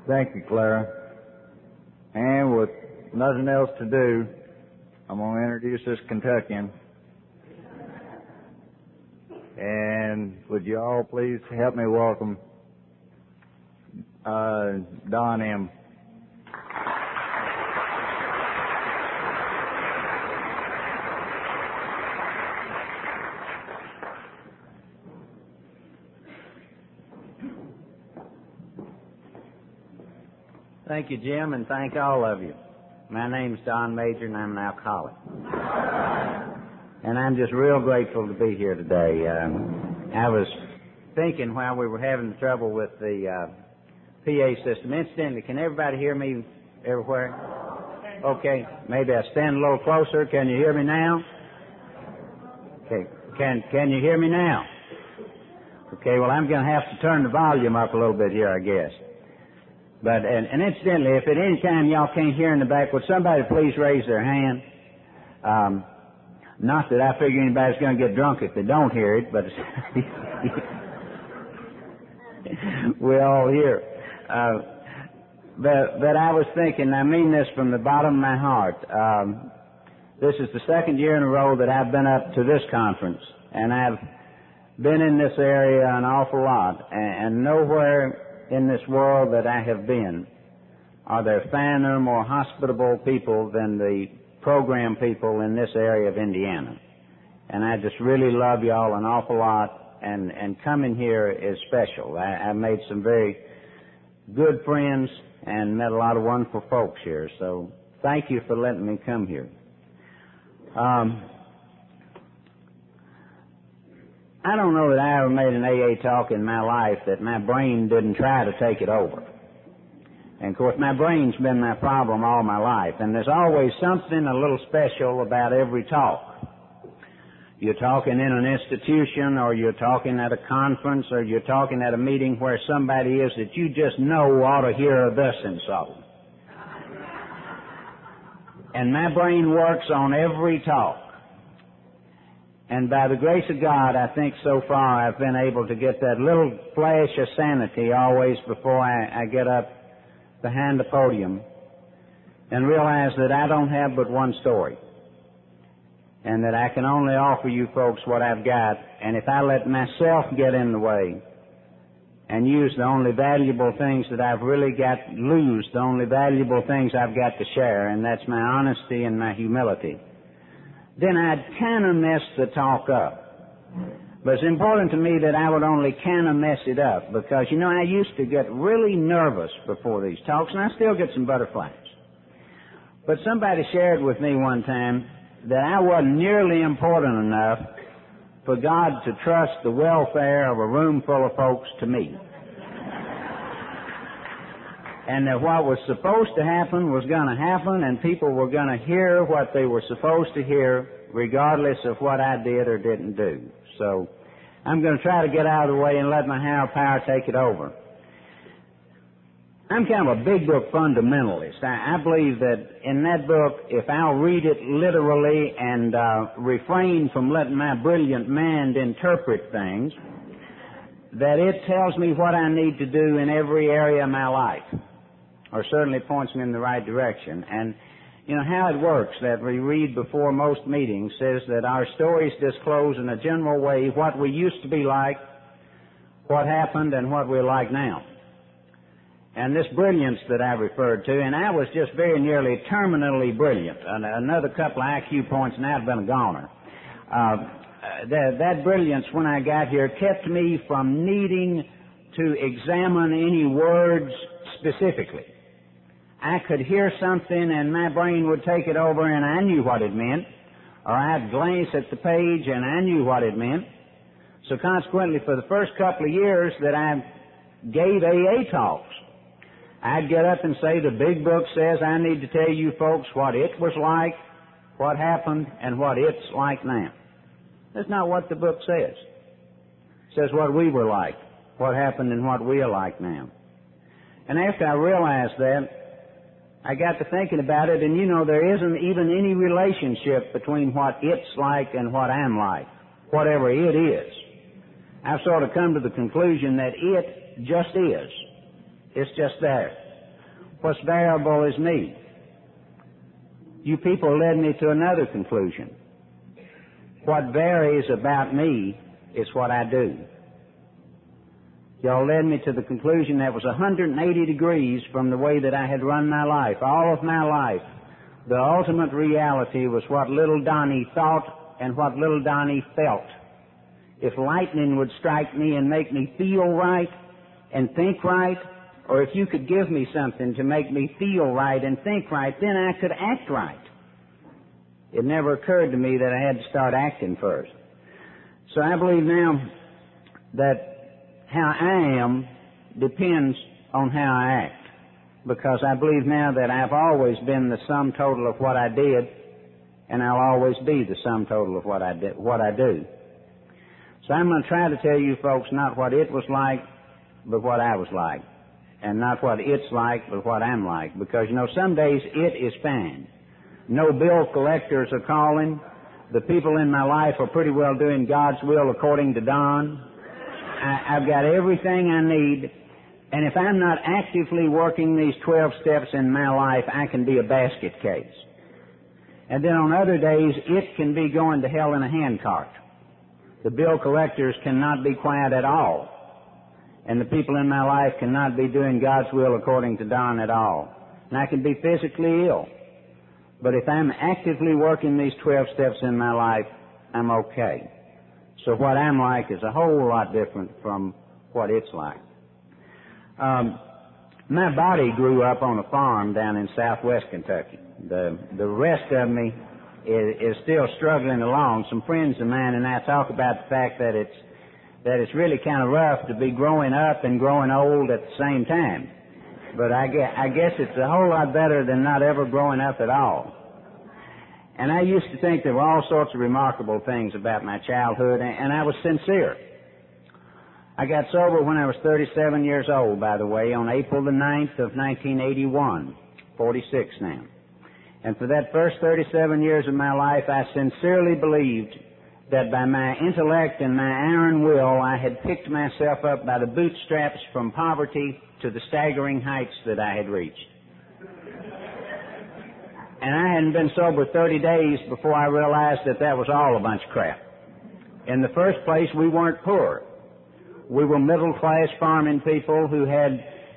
Thank you, Clara. And with nothing else to do, I'm going to introduce this Kentuckian. And would you all please help me welcome Don M. Thank you, Jim, and thank all of you. My name's Don Major, and I'm an alcoholic. And I'm just real grateful to be here today. I was thinking while we were having trouble with the PA system. Incidentally, can everybody hear me everywhere? Okay, maybe I stand a little closer. Can you hear me now? Okay, can you hear me now? Okay, well, I'm going to have to turn the volume up a little bit here, I guess. But, and incidentally, if at any time y'all can't hear in the back, would somebody please raise their hand? Not that I figure anybody's going to get drunk if they don't hear it, but we all hear. But I was thinking, I mean this from the bottom of my heart. This is the second year in a row that I've been up to this conference, and I've been in this area an awful lot, and nowhere in this world that I have been are there finer, more hospitable people than the program people in this area of Indiana. And I just really love y'all an awful lot, and coming here is special. I made some very good friends and met a lot of wonderful folks here, so thank you for letting me come here. I don't know that I ever made an AA talk in my life that my brain didn't try to take it over. And of course, my brain's been my problem all my life, and there's always something a little special about every talk. You're talking in an institution, or you're talking at a conference, or you're talking at a meeting where somebody is that you just know ought to hear thus and so. And my brain works on every talk. And by the grace of God, I think so far I've been able to get that little flash of sanity always before I get up behind the podium and realize that I don't have but one story, and that I can only offer you folks what I've got. And if I let myself get in the way and use the only valuable things that I've really got, lose the only valuable things I've got to share, and that's my honesty and my humility, then I'd kind of mess the talk up. But it's important to me that I would only kind of mess it up, because, you know, I used to get really nervous before these talks, and I still get some butterflies. But somebody shared with me one time that I wasn't nearly important enough for God to trust the welfare of a room full of folks to me. And that what was supposed to happen was going to happen, and people were going to hear what they were supposed to hear, regardless of what I did or didn't do. So I'm going to try to get out of the way and let my higher power take it over. I'm kind of a big book fundamentalist. I believe that in that book, if I'll read it literally and refrain from letting my brilliant mind interpret things, that it tells me what I need to do in every area of my life, or certainly points me in the right direction. And, you know, how it works, that we read before most meetings, says that our stories disclose in a general way what we used to be like, what happened, and what we're like now. And this brilliance that I referred to, and I was just very nearly terminally brilliant. Another couple of IQ points and I'd been a goner. That brilliance when I got here kept me from needing to examine any words specifically. I could hear something and my brain would take it over and I knew what it meant, or I'd glance at the page and I knew what it meant. So consequently, for the first couple of years that I gave AA talks, I'd get up and say, the big book says I need to tell you folks what it was like, what happened, and what it's like now. That's not what the book says. It says what we were like, what happened, and what we are like now. And after I realized that, I got to thinking about it, and you know, there isn't even any relationship between what it's like and what I'm like, whatever it is. I've sort of come to the conclusion that it just is. It's just there. What's variable is me. You people led me to another conclusion. What varies about me is what I do. Y'all led me to the conclusion that was 180 degrees from the way that I had run my life. All of my life, the ultimate reality was what little Donnie thought and what little Donnie felt. If lightning would strike me and make me feel right and think right, or if you could give me something to make me feel right and think right, then I could act right. It never occurred to me that I had to start acting first. So I believe now that how I am depends on how I act, because I believe now that I've always been the sum total of what I did, and I'll always be the sum total of what I do. So I'm going to try to tell you folks not what it was like, but what I was like, and not what it's like, but what I'm like, because, you know, some days it is fine. No bill collectors are calling. The people in my life are pretty well doing God's will according to Don. I've got everything I need, and if I'm not actively working these 12 steps in my life, I can be a basket case. And then on other days, it can be going to hell in a handcart. The bill collectors cannot be quiet at all, and the people in my life cannot be doing God's will according to Don at all. And I can be physically ill, but if I'm actively working these 12 steps in my life, I'm okay. So what I'm like is a whole lot different from what it's like. My body grew up on a farm down in southwest Kentucky. The rest of me is still struggling along. Some friends of mine and I talk about the fact that it's really kind of rough to be growing up and growing old at the same time. But I guess it's a whole lot better than not ever growing up at all. And I used to think there were all sorts of remarkable things about my childhood, and I was sincere. I got sober when I was 37 years old, by the way, on April the 9th of 1981, 46 now. And for that first 37 years of my life, I sincerely believed that by my intellect and my iron will, I had picked myself up by the bootstraps from poverty to the staggering heights that I had reached. And I hadn't been sober 30 days before I realized that that was all a bunch of crap. In the first place, we weren't poor. We were middle-class farming people who had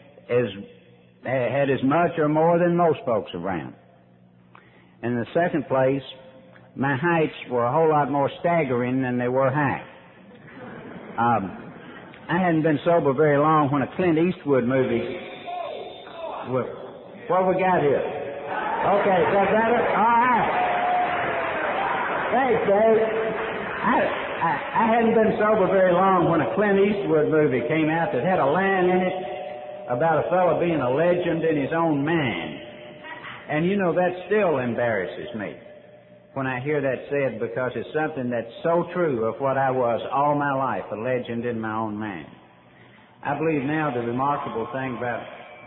as much or more than most folks around. In the second place, my heights were a whole lot more staggering than they were high. I hadn't been sober very long when a Clint Eastwood movie... What we got here? Okay, is that better? All right. Thanks, Dave. I hadn't been sober very long when a Clint Eastwood movie came out that had a line in it about a fellow being a legend in his own mind. And you know, that still embarrasses me when I hear that said, because it's something that's so true of what I was all my life, a legend in my own mind. I believe now the remarkable thing about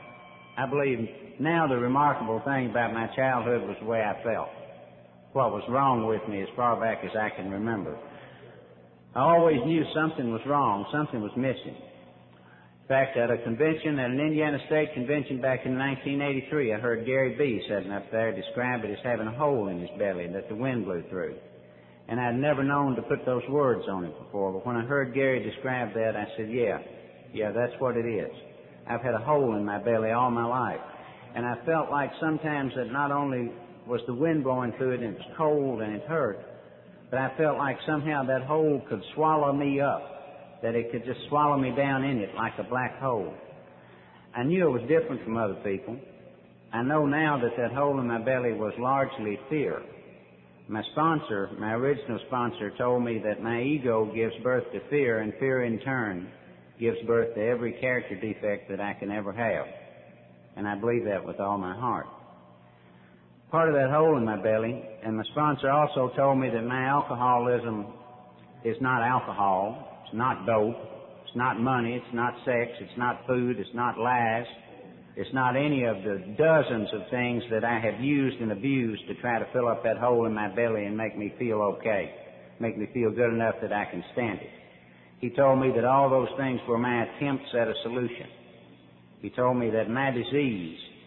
my childhood was the way I felt. What was wrong with me as far back as I can remember. I always knew something was wrong, something was missing. In fact, at an Indiana State convention back in 1983, I heard Gary B. sitting up there describe it as having a hole in his belly that the wind blew through. And I'd never known to put those words on it before, but when I heard Gary describe that, I said, yeah, that's what it is. I've had a hole in my belly all my life. And I felt like sometimes that not only was the wind blowing through it and it was cold and it hurt, but I felt like somehow that hole could swallow me up, that it could just swallow me down in it like a black hole. I knew it was different from other people. I know now that that hole in my belly was largely fear. My original sponsor, told me that my ego gives birth to fear, and fear in turn gives birth to every character defect that I can ever have. And I believe that with all my heart. Part of that hole in my belly, and my sponsor also told me that my alcoholism is not alcohol, it's not dope, it's not money, it's not sex, it's not food, it's not lies, it's not any of the dozens of things that I have used and abused to try to fill up that hole in my belly and make me feel okay, make me feel good enough that I can stand it. He told me that all those things were my attempts at a solution. He told me that my disease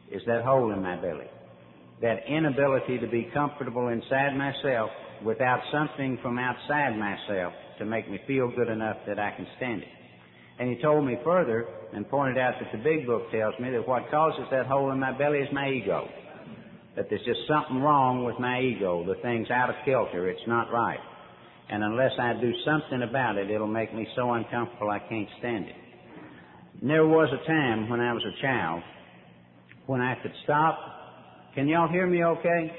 is that hole in my belly, that inability to be comfortable inside myself without something from outside myself to make me feel good enough that I can stand it. And he told me further and pointed out that the big book tells me that what causes that hole in my belly is my ego, that there's just something wrong with my ego. The thing's out of kilter. It's not right. And unless I do something about it, it'll make me so uncomfortable I can't stand it. There was a time when I was a child when I could stop. Can y'all hear me okay?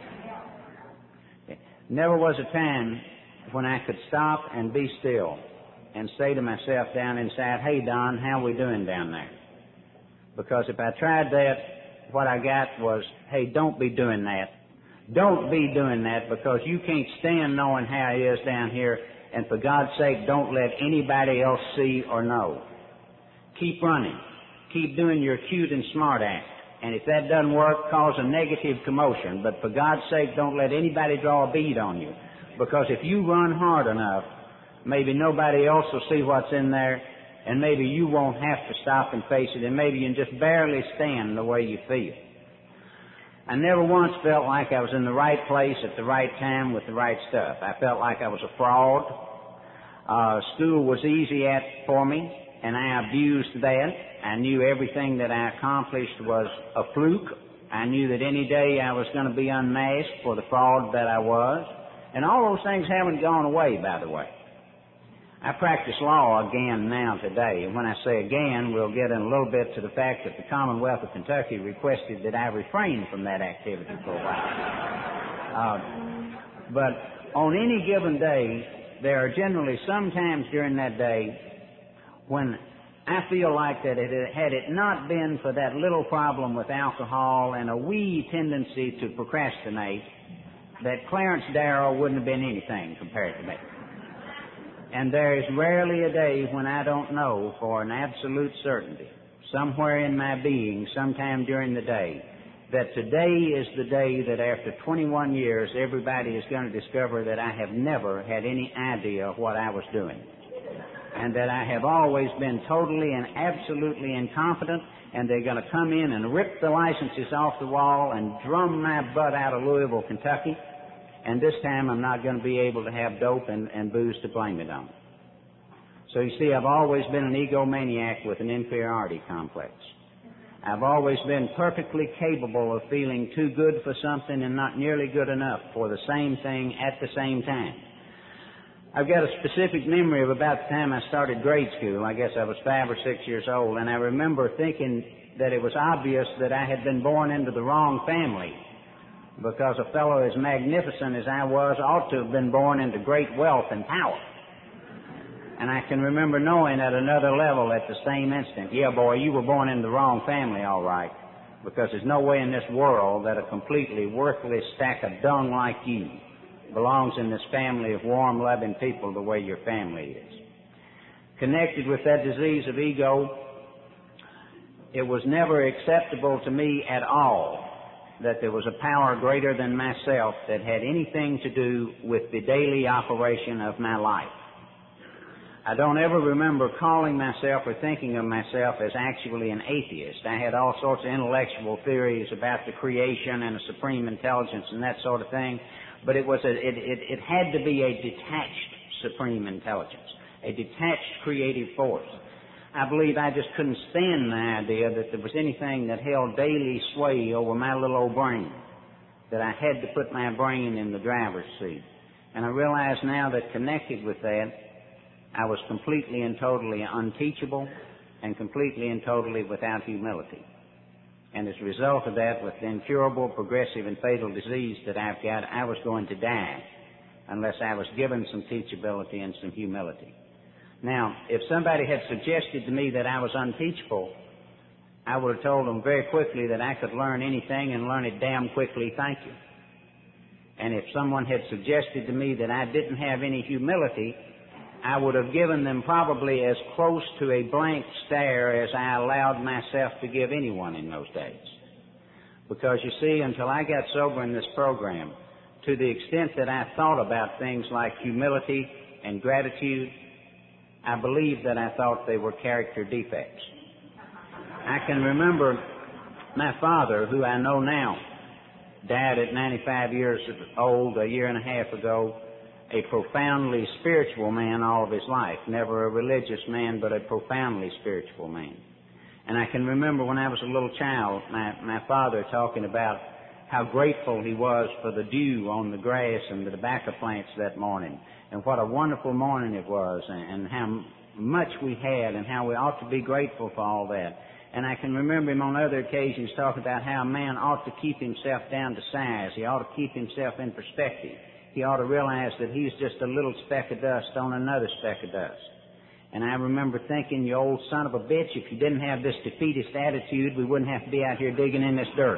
Never was a time when I could stop and be still and say to myself down inside, "Hey, Don, how we doing down there?" Because if I tried that, what I got was, "Hey, don't be doing that. Don't be doing that, because you can't stand knowing how it is down here, and for God's sake, don't let anybody else see or know. Keep running. Keep doing your cute and smart act. And if that doesn't work, cause a negative commotion. But for God's sake, don't let anybody draw a bead on you. Because if you run hard enough, maybe nobody else will see what's in there, and maybe you won't have to stop and face it, and maybe you can just barely stand the way you feel." I never once felt like I was in the right place at the right time with the right stuff. I felt like I was a fraud. School was easy for me, and I abused that. I knew everything that I accomplished was a fluke. I knew that any day I was going to be unmasked for the fraud that I was. And all those things haven't gone away, by the way. I practice law again now today, and when I say again, we'll get in a little bit to the fact that the Commonwealth of Kentucky requested that I refrain from that activity for a while. But on any given day, there are generally some times during that day when I feel like that had it not been for that little problem with alcohol and a wee tendency to procrastinate, that Clarence Darrow wouldn't have been anything compared to me. And there is rarely a day when I don't know for an absolute certainty, somewhere in my being, sometime during the day, that today is the day that after 21 years, everybody is going to discover that I have never had any idea of what I was doing. And that I have always been totally and absolutely incompetent, and they're going to come in and rip the licenses off the wall and drum my butt out of Louisville, Kentucky. And this time I'm not going to be able to have dope and booze to blame it on. So you see, I've always been an egomaniac with an inferiority complex. I've always been perfectly capable of feeling too good for something and not nearly good enough for the same thing at the same time. I've got a specific memory of about the time I started grade school. I guess I was 5 or 6 years old, and I remember thinking that it was obvious that I had been born into the wrong family, because a fellow as magnificent as I was ought to have been born into great wealth and power. And I can remember knowing at another level at the same instant, "Yeah, boy, you were born in the wrong family, all right, because there's no way in this world that a completely worthless stack of dung like you belongs in this family of warm, loving people the way your family is." Connected with that disease of ego, it was never acceptable to me at all that there was a power greater than myself that had anything to do with the daily operation of my life. I don't ever remember calling myself or thinking of myself as actually an atheist. I had all sorts of intellectual theories about the creation and a supreme intelligence and that sort of thing, but it had to be a detached supreme intelligence, a detached creative force. I believe I just couldn't stand the idea that there was anything that held daily sway over my little old brain, that I had to put my brain in the driver's seat. And I realize now that connected with that, I was completely and totally unteachable and completely and totally without humility. And as a result of that, with the incurable, progressive, and fatal disease that I've got, I was going to die unless I was given some teachability and some humility. Now, if somebody had suggested to me that I was unteachable, I would have told them very quickly that I could learn anything and learn it damn quickly, thank you. And if someone had suggested to me that I didn't have any humility, I would have given them probably as close to a blank stare as I allowed myself to give anyone in those days. Because you see, until I got sober in this program, to the extent that I thought about things like humility and gratitude, I believe that I thought they were character defects. I can remember My father, who I know now, died at 95 years old a year and a half ago, a profoundly spiritual man all of his life. Never a religious man, but a profoundly spiritual man. And I can remember when I was a little child, my father talking about how grateful he was for the dew on the grass and the tobacco plants that morning, and what a wonderful morning it was, and how much we had, and how we ought to be grateful for all that. And I can remember him on other occasions talking about how a man ought to keep himself down to size. He ought to keep himself in perspective. He ought to realize that he's just a little speck of dust on another speck of dust. And I remember thinking, you old son of a bitch, if you didn't have this defeatist attitude, we wouldn't have to be out here digging in this dirt.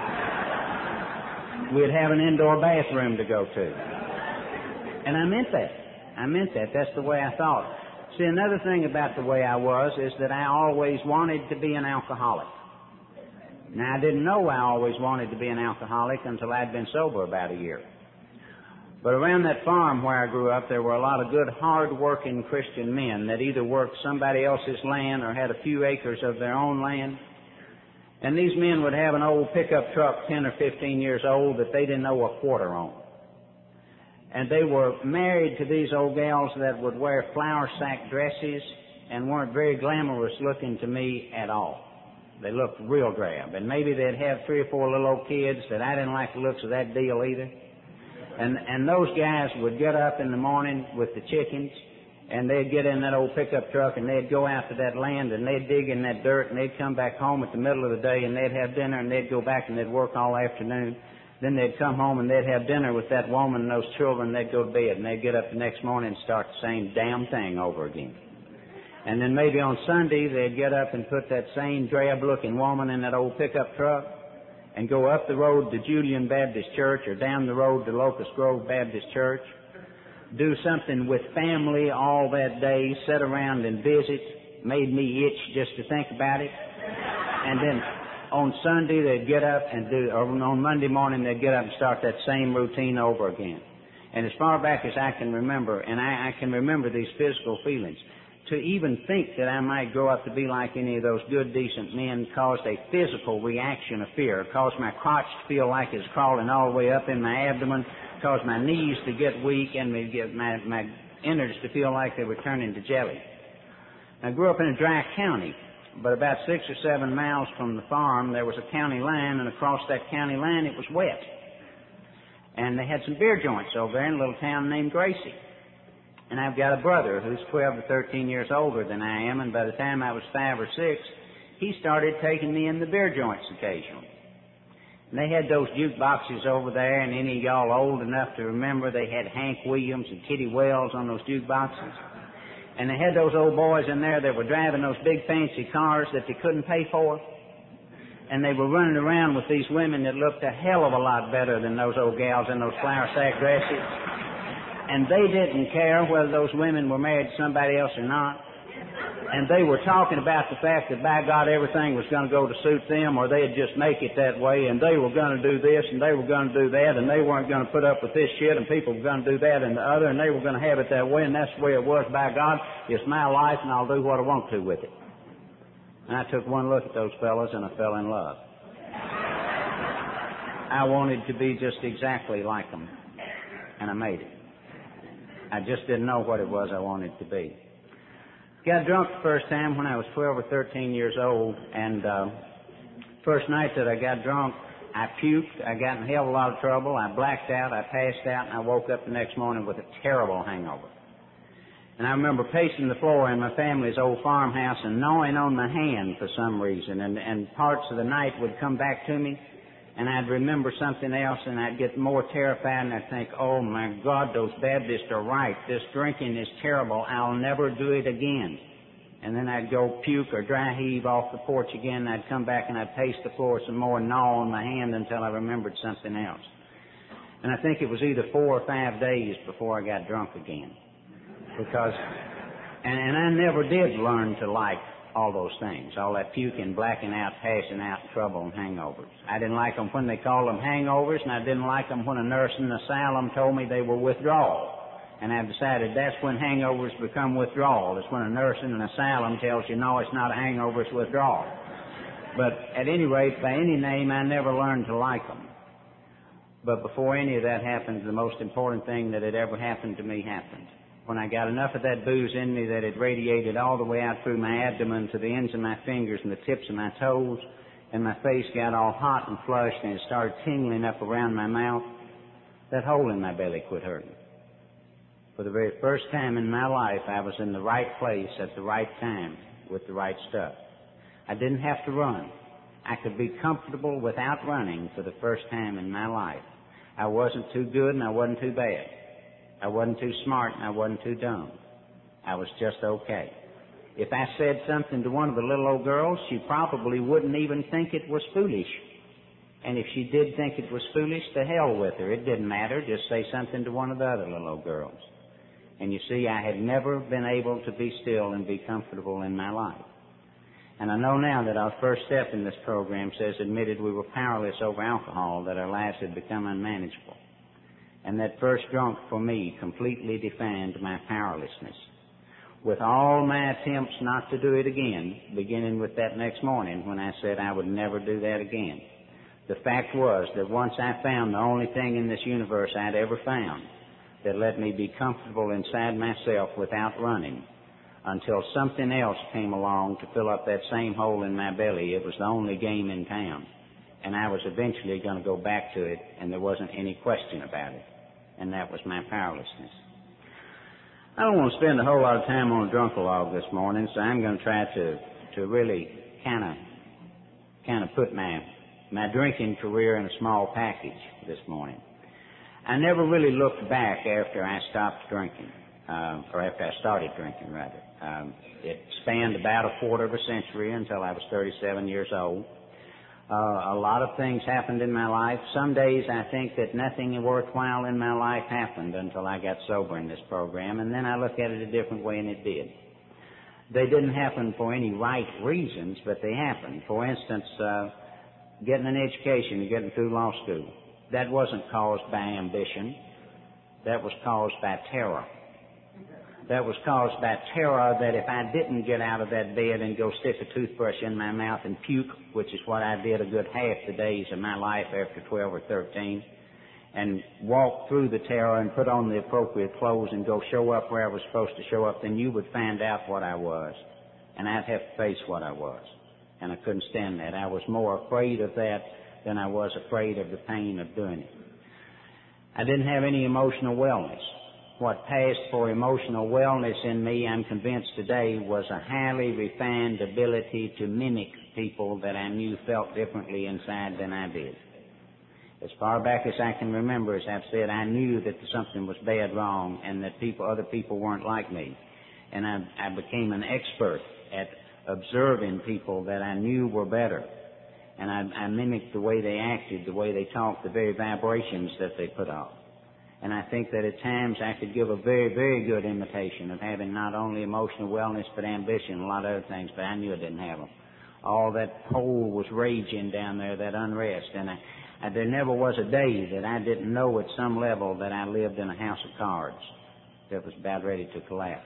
We'd have an indoor bathroom to go to. And I meant that. That's the way I thought. See, another thing about the way I was is that I always wanted to be an alcoholic. Now, I didn't know I always wanted to be an alcoholic until I'd been sober about a year. But around that farm where I grew up, there were a lot of good, hard-working Christian men that either worked somebody else's land or had a few acres of their own land. And these men would have an old pickup truck, 10 or 15 years old, that they didn't know a quarter on. And they were married to these old gals that would wear flour sack dresses and weren't very glamorous looking to me at all. They looked real drab. And maybe they'd have 3 or 4 little old kids that I didn't like the looks of that deal either. And those guys would get up in the morning with the chickens, and they'd get in that old pickup truck, and they'd go out to that land, and they'd dig in that dirt, and they'd come back home at the middle of the day, and they'd have dinner, and they'd go back and they'd work all afternoon. Then they'd come home and they'd have dinner with that woman and those children, and they'd go to bed, and they'd get up the next morning and start the same damn thing over again. And then maybe on Sunday they'd get up and put that same drab-looking woman in that old pickup truck and go up the road to Julian Baptist Church or down the road to Locust Grove Baptist Church, do something with family all that day, sit around and visit, made me itch just to think about it. And then on Sunday they'd get up and or on Monday morning they'd get up and start that same routine over again. And as far back as I can remember, and I can remember these physical feelings, to even think that I might grow up to be like any of those good, decent men caused a physical reaction of fear, caused my crotch to feel like it's crawling all the way up in my abdomen, caused my knees to get weak, and my innards to feel like they were turning to jelly. I grew up in a dry county, but about 6 or 7 miles from the farm there was a county line, and across that county line it was wet. And they had some beer joints over there in a little town named Gracie. And I've got a brother who's 12 or 13 years older than I am, and by the time I was 5 or 6, he started taking me in the beer joints occasionally. And they had those jukeboxes over there, and any of y'all old enough to remember, they had Hank Williams and Kitty Wells on those jukeboxes. And they had those old boys in there that were driving those big fancy cars that they couldn't pay for. And they were running around with these women that looked a hell of a lot better than those old gals in those flour sack dresses. And they didn't care whether those women were married to somebody else or not. And they were talking about the fact that, by God, everything was going to go to suit them, or they'd just make it that way, and they were going to do this, and they were going to do that, and they weren't going to put up with this shit, and people were going to do that and the other, and they were going to have it that way, and that's the way it was. By God, it's my life, and I'll do what I want to with it. And I took one look at those fellas, and I fell in love. I wanted to be just exactly like them, and I made it. I just didn't know what it was I wanted to be. Got drunk the first time when I was 12 or 13 years old, and first night that I got drunk, I puked. I got in a hell of a lot of trouble. I blacked out. I passed out, and I woke up the next morning with a terrible hangover. And I remember pacing the floor in my family's old farmhouse and gnawing on my hand for some reason, and parts of the night would come back to me, and I'd remember something else, and I'd get more terrified, and I'd think, oh, my God, those Baptists are right. This drinking is terrible. I'll never do it again. And then I'd go puke or dry heave off the porch again, and I'd come back and I'd pace the floor some more and gnaw on my hand until I remembered something else. And I think it was either 4 or 5 days before I got drunk again. Because, and I never did learn to like all those things, all that puking, blacking out, passing out, trouble, and hangovers. I didn't like them when they called them hangovers, and I didn't like them when a nurse in the asylum told me they were withdrawal. And I've decided that's when hangovers become withdrawal. It's when a nurse in an asylum tells you, no, it's not a hangover, it's withdrawal. But at any rate, by any name, I never learned to like them. But before any of that happened, the most important thing that had ever happened to me happened. When I got enough of that booze in me that it radiated all the way out through my abdomen to the ends of my fingers and the tips of my toes, and my face got all hot and flushed and it started tingling up around my mouth, that hole in my belly quit hurting. For the very first time in my life, I was in the right place at the right time with the right stuff. I didn't have to run. I could be comfortable without running for the first time in my life. I wasn't too good and I wasn't too bad. I wasn't too smart and I wasn't too dumb. I was just okay. If I said something to one of the little old girls, she probably wouldn't even think it was foolish. And if she did think it was foolish, to hell with her. It didn't matter. Just say something to one of the other little old girls. And you see, I had never been able to be still and be comfortable in my life. And I know now that our first step in this program says, admitted we were powerless over alcohol, that our lives had become unmanageable. And that first drunk for me completely defined my powerlessness. With all my attempts not to do it again, beginning with that next morning when I said I would never do that again, the fact was that once I found the only thing in this universe I'd ever found that let me be comfortable inside myself without running, until something else came along to fill up that same hole in my belly, it was the only game in town. And I was eventually going to go back to it, and there wasn't any question about it. And that was my powerlessness. I don't want to spend a whole lot of time on a drunk-a-log this morning, so I'm going to try to really kind of put my drinking career in a small package this morning. I never really looked back after I stopped drinking, or after I started drinking, rather. It spanned about a quarter of a century until I was 37 years old. A lot of things happened in my life. Some days I think that nothing worthwhile in my life happened until I got sober in this program, and then I look at it a different way, and it did. They didn't happen for any right reasons, but they happened. For instance, getting an education and getting through law school. That wasn't caused by ambition. That was caused by terror. That was caused by terror that if I didn't get out of that bed and go stick a toothbrush in my mouth and puke, which is what I did a good half the days of my life after 12 or 13, and walk through the terror and put on the appropriate clothes and go show up where I was supposed to show up, then you would find out what I was, and I'd have to face what I was. And I couldn't stand that. I was more afraid of that than I was afraid of the pain of doing it. I didn't have any emotional wellness. What passed for emotional wellness in me, I'm convinced today, was a highly refined ability to mimic people that I knew felt differently inside than I did. As far back as I can remember, as I've said, I knew that something was bad wrong and that other people weren't like me. And I became an expert at observing people that I knew were better. And I mimicked the way they acted, the way they talked, the very vibrations that they put off. And I think that at times I could give a very, very good imitation of having not only emotional wellness but ambition, a lot of other things, but I knew I didn't have them. All that hole was raging down there, that unrest, and there never was a day that I didn't know at some level that I lived in a house of cards that was about ready to collapse.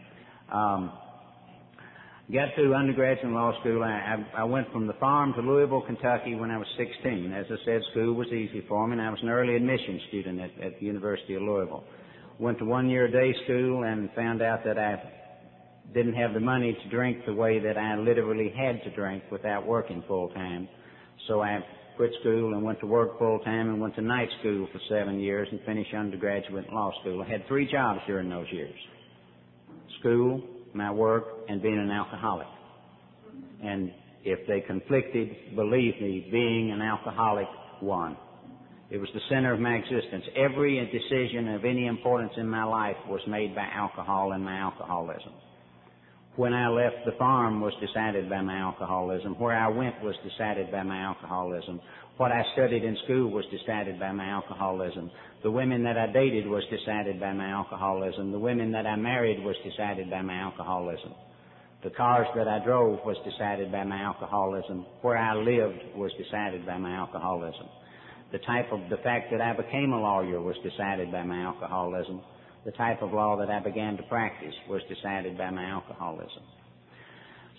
Got through undergraduate and law school. I went from the farm to Louisville, Kentucky when I was 16. As I said, school was easy for me, and I was an early admission student at the University of Louisville. Went to 1 year day school and found out that I didn't have the money to drink the way that I literally had to drink without working full time. So I quit school and went to work full time and went to night school for 7 years and finished undergraduate and law school. I had 3 jobs during those years: school, my work, and being an alcoholic. And if they conflicted, believe me, being an alcoholic won. It was the center of my existence. Every decision of any importance in my life was made by alcohol and my alcoholism. When I left the farm was decided by my alcoholism. Where I went was decided by my alcoholism. What I studied in school was decided by my alcoholism. The women that I dated was decided by my alcoholism. The women that I married was decided by my alcoholism. The cars that I drove was decided by my alcoholism. Where I lived was decided by my alcoholism. The fact that I became a lawyer was decided by my alcoholism. The type of law that I began to practice was decided by my alcoholism.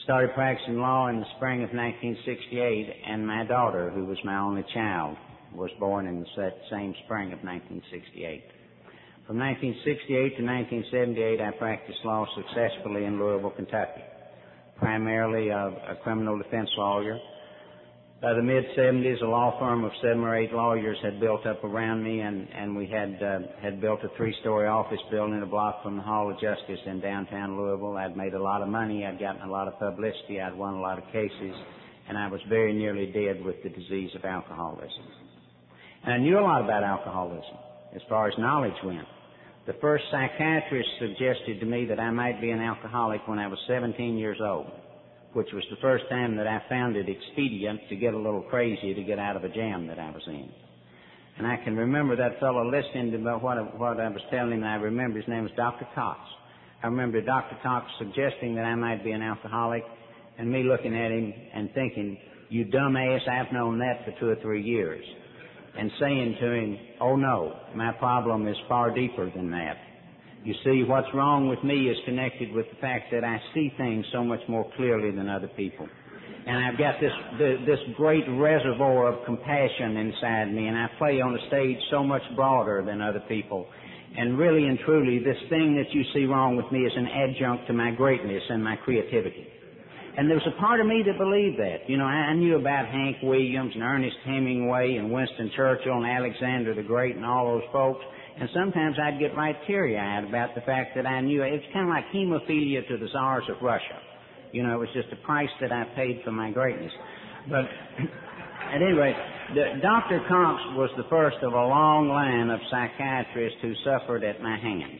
Started practicing law in the spring of 1968, and my daughter, who was my only child, was born in the same spring of 1968. From 1968 to 1978, I practiced law successfully in Louisville, Kentucky, primarily a criminal defense lawyer. By the mid-'70s, a law firm of 7 or 8 lawyers had built up around me, and we had built a 3-story office building a block from the Hall of Justice in downtown Louisville. I'd made a lot of money. I'd gotten a lot of publicity. I'd won a lot of cases, and I was very nearly dead with the disease of alcoholism. And I knew a lot about alcoholism as far as knowledge went. The first psychiatrist suggested to me that I might be an alcoholic when I was 17 years old, which was the first time that I found it expedient to get a little crazy to get out of a jam that I was in. And I can remember that fellow listening to what I was telling him. I remember his name was Dr. Cox. I remember Dr. Cox suggesting that I might be an alcoholic, and me looking at him and thinking, "You dumbass, I've known that for 2 or 3 years." And saying to him, "Oh no, my problem is far deeper than that. You see, what's wrong with me is connected with the fact that I see things so much more clearly than other people. And I've got this great reservoir of compassion inside me, and I play on a stage so much broader than other people. And really and truly, this thing that you see wrong with me is an adjunct to my greatness and my creativity." And there was a part of me that believed that. You know, I knew about Hank Williams and Ernest Hemingway and Winston Churchill and Alexander the Great and all those folks. And sometimes I'd get right teary-eyed about the fact that I knew it's kind of like hemophilia to the czars of Russia. You know, it was just a price that I paid for my greatness. But at any rate, Dr. Cox was the first of a long line of psychiatrists who suffered at my hands.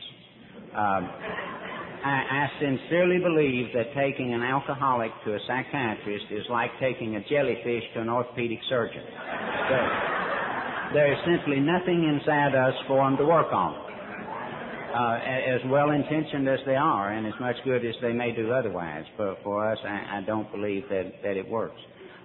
I sincerely believe that taking an alcoholic to a psychiatrist is like taking a jellyfish to an orthopedic surgeon. There is simply nothing inside us for them to work on, as well-intentioned as they are, and as much good as they may do otherwise. But for us, I don't believe that it works.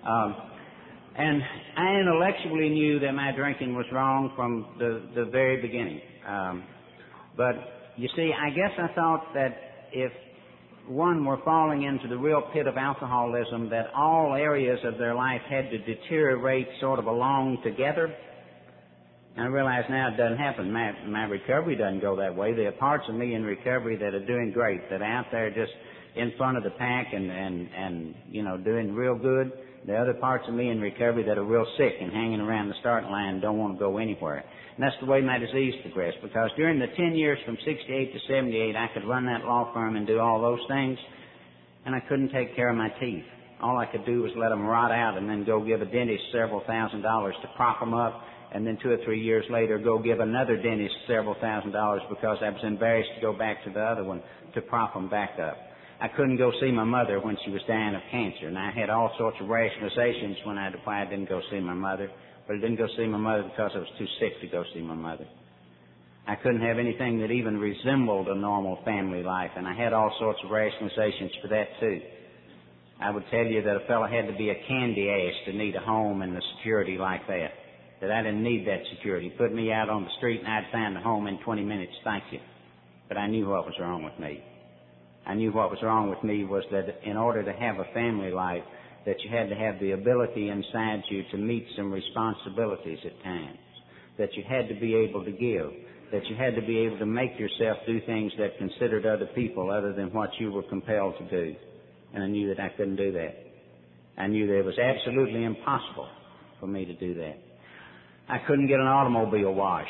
And I intellectually knew that my drinking was wrong from the very beginning. But you see, I guess I thought that if one were falling into the real pit of alcoholism, that all areas of their life had to deteriorate sort of along together. And I realize now it doesn't happen. My recovery doesn't go that way. There are parts of me in recovery that are doing great, that are out there just in front of the pack and you know, doing real good. There are other parts of me in recovery that are real sick and hanging around the starting line and don't want to go anywhere. And that's the way my disease progressed, because during the 10 years from 68 to 78, I could run that law firm and do all those things, and I couldn't take care of my teeth. All I could do was let them rot out and then go give a dentist several $1,000s to prop them up, and then 2 or 3 years later go give another dentist several $1,000s because I was embarrassed to go back to the other one to prop them back up. I couldn't go see my mother when she was dying of cancer, and I had all sorts of rationalizations why I didn't go see my mother. But I didn't go see my mother because I was too sick to go see my mother. I couldn't have anything that even resembled a normal family life, and I had all sorts of rationalizations for that too. I would tell you that a fellow had to be a candy ass to need a home and the security like that. That I didn't need that security. Put me out on the street and I'd find a home in 20 minutes, thank you. But I knew what was wrong with me. I knew what was wrong with me was that in order to have a family life, that you had to have the ability inside you to meet some responsibilities at times, that you had to be able to give, that you had to be able to make yourself do things that considered other people other than what you were compelled to do. And I knew that I couldn't do that. I knew that it was absolutely impossible for me to do that. I couldn't get an automobile washed.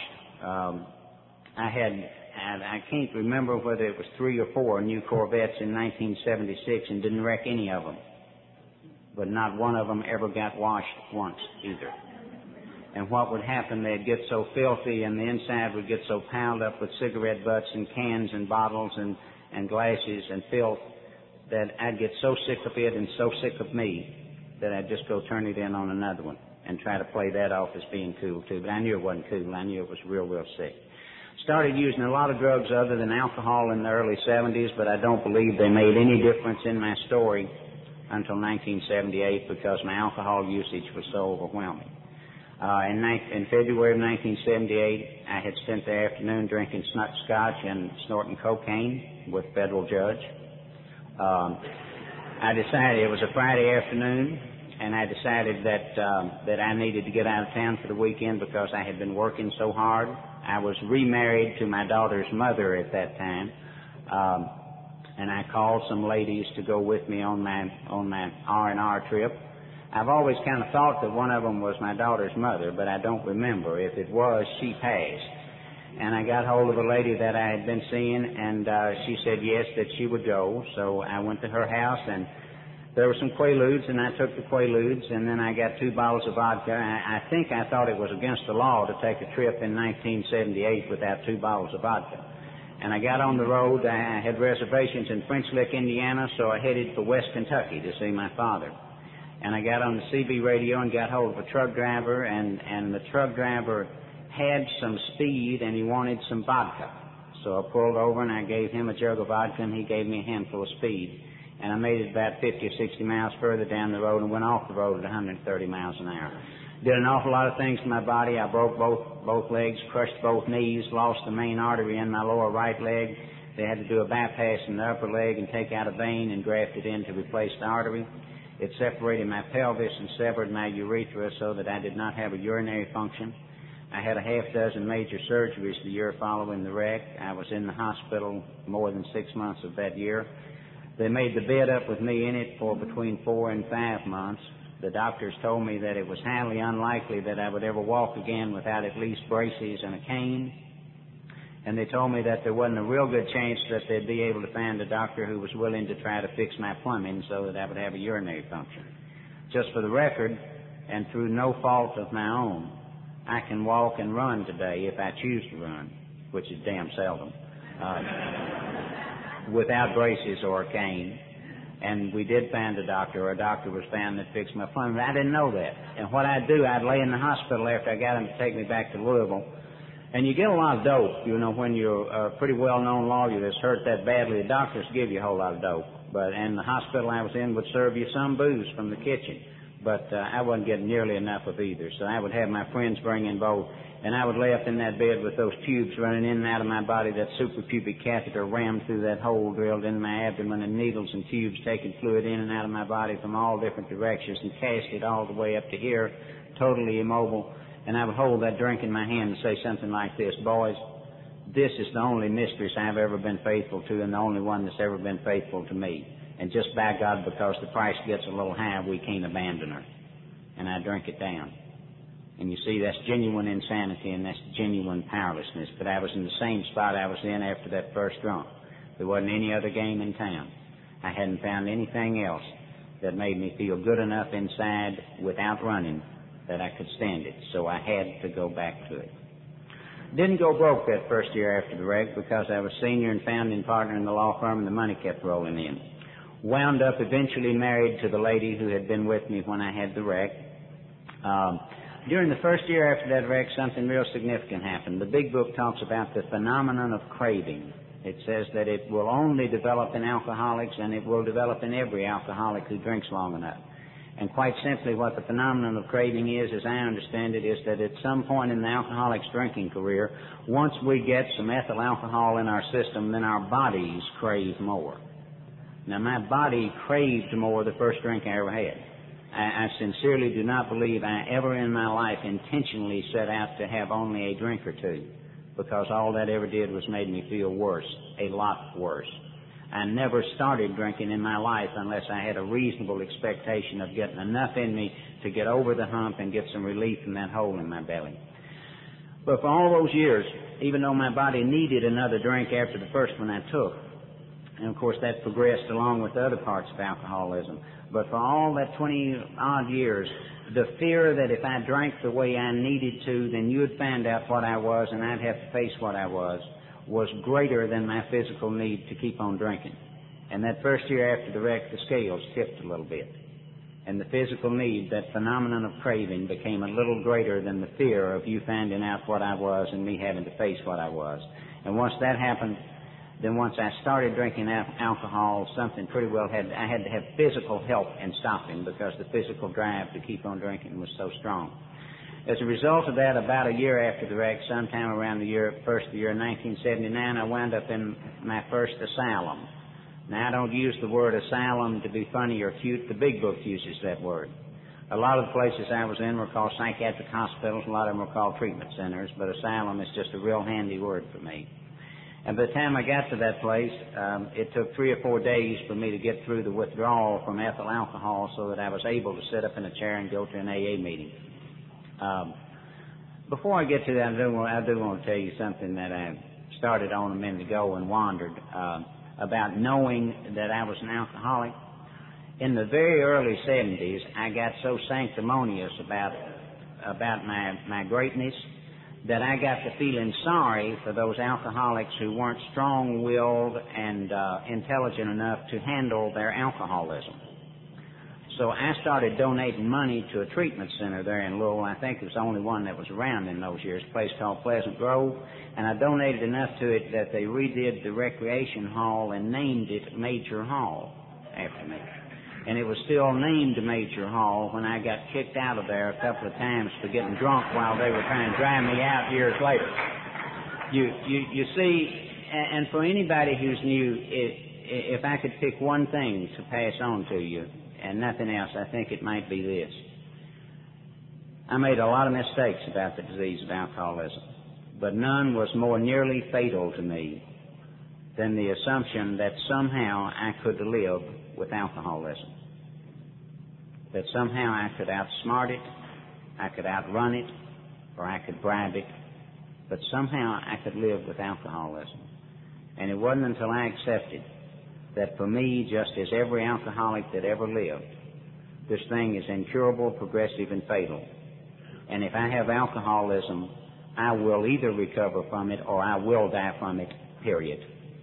I can't remember whether it was 3 or 4 new Corvettes in 1976 and didn't wreck any of them. But not one of them ever got washed once either. And what would happen, they'd get so filthy and the inside would get so piled up with cigarette butts and cans and bottles and glasses and filth that I'd get so sick of it and so sick of me that I'd just go turn it in on another one and try to play that off as being cool too. But I knew it wasn't cool. I knew it was real, real sick. Started using a lot of drugs other than alcohol in the early 70s, but I don't believe they made any difference in my story until 1978 because my alcohol usage was so overwhelming. In February of 1978, I had spent the afternoon drinking scotch and snorting cocaine with a federal judge. I decided it was a Friday afternoon, and I decided that I needed to get out of town for the weekend because I had been working so hard. I was remarried to my daughter's mother at that time, and I called some ladies to go with me on my R&R trip. I've always kind of thought that one of them was my daughter's mother, but I don't remember. If it was, she passed. And I got hold of a lady that I had been seeing, and she said yes, that she would go. So I went to her house, and there were some Quaaludes, and I took the Quaaludes, and then I got 2 bottles of vodka. I think I thought it was against the law to take a trip in 1978 without 2 bottles of vodka. And I got on the road. I had reservations in French Lick, Indiana, so I headed for West Kentucky to see my father. And I got on the CB radio and got hold of a truck driver, and the truck driver had some speed and he wanted some vodka. So I pulled over and I gave him a jug of vodka and he gave me a handful of speed. And I made it about 50 or 60 miles further down the road and went off the road at 130 miles an hour. Did an awful lot of things to my body. I broke both legs, crushed both knees, lost the main artery in my lower right leg. They had to do a bypass in the upper leg and take out a vein and graft it in to replace the artery. It separated my pelvis and severed my urethra so that I did not have a urinary function. I had a half dozen major surgeries the year following the wreck. I was in the hospital more than 6 months of that year. They made the bed up with me in it for between 4 and 5 months. The doctors told me that it was highly unlikely that I would ever walk again without at least braces and a cane. And they told me that there wasn't a real good chance that they'd be able to find a doctor who was willing to try to fix my plumbing so that I would have a urinary function. Just for the record, and through no fault of my own, I can walk and run today if I choose to run, which is damn seldom, without braces or a cane. And we did find a doctor, or a doctor was found that fixed my plumbing. I didn't know that. And what I'd do, I'd lay in the hospital after I got him to take me back to Louisville. And you get a lot of dope, when you're a pretty well-known lawyer that's hurt that badly. The doctors give you a whole lot of dope. And the hospital I was in would serve you some booze from the kitchen. But I wasn't getting nearly enough of either. So I would have my friends bring in both. And I would lay up in that bed with those tubes running in and out of my body, that suprapubic catheter rammed through that hole drilled in my abdomen, and needles and tubes taking fluid in and out of my body from all different directions and cast it all the way up to here, totally immobile. And I would hold that drink in my hand and say something like this: boys, this is the only mistress I've ever been faithful to and the only one that's ever been faithful to me. And just by God, because the price gets a little high, we can't abandon her. And I drink it down. And you see, that's genuine insanity and that's genuine powerlessness. But I was in the same spot I was in after that first drunk. There wasn't any other game in town. I hadn't found anything else that made me feel good enough inside without running that I could stand it. So I had to go back to it. Didn't go broke that first year after the wreck because I was senior and founding partner in the law firm and the money kept rolling in. Wound up eventually married to the lady who had been with me when I had the wreck. During the first year after that wreck, something real significant happened. The big book talks about the phenomenon of craving. It says that it will only develop in alcoholics, and it will develop in every alcoholic who drinks long enough. And quite simply, what the phenomenon of craving is, as I understand it, is that at some point in the alcoholic's drinking career, once we get some ethyl alcohol in our system, then our bodies crave more. Now, my body craved more the first drink I ever had. I sincerely do not believe I ever in my life intentionally set out to have only a drink or two, because all that ever did was made me feel worse, a lot worse. I never started drinking in my life unless I had a reasonable expectation of getting enough in me to get over the hump and get some relief from that hole in my belly. But for all those years, even though my body needed another drink after the first one I took, and of course that progressed along with the other parts of alcoholism, but for all that 20-odd years, the fear that if I drank the way I needed to, then you'd find out what I was and I'd have to face what I was greater than my physical need to keep on drinking. And that first year after the wreck, the scales tipped a little bit. And the physical need, that phenomenon of craving, became a little greater than the fear of you finding out what I was and me having to face what I was. And once that happened, then once I started drinking alcohol, something pretty well I had to have physical help in stopping, because the physical drive to keep on drinking was so strong. As a result of that, about a year after the wreck, sometime around the year 1979, I wound up in my first asylum. Now, I don't use the word asylum to be funny or cute. The big book uses that word. A lot of the places I was in were called psychiatric hospitals. A lot of them were called treatment centers, but asylum is just a real handy word for me. And by the time I got to that place, it took 3 or 4 days for me to get through the withdrawal from ethyl alcohol so that I was able to sit up in a chair and go to an AA meeting. Before I get to that, I do want to tell you something that I started on a minute ago and wandered about knowing that I was an alcoholic. In the very early 70s, I got so sanctimonious about my greatness that I got to feeling sorry for those alcoholics who weren't strong-willed and intelligent enough to handle their alcoholism. So I started donating money to a treatment center there in Louisville. I think it was the only one that was around in those years, a place called Pleasant Grove. And I donated enough to it that they redid the recreation hall and named it Major Hall after me. And it was still named Major Hall when I got kicked out of there a couple of times for getting drunk while they were trying to drive me out years later. You see, and for anybody who's new, if I could pick one thing to pass on to you and nothing else, I think it might be this. I made a lot of mistakes about the disease of alcoholism, but none was more nearly fatal to me than the assumption that somehow I could live with alcoholism. That somehow I could outsmart it, I could outrun it, or I could bribe it, but somehow I could live with alcoholism. And it wasn't until I accepted that for me, just as every alcoholic that ever lived, this thing is incurable, progressive, and fatal. And if I have alcoholism, I will either recover from it or I will die from it, period.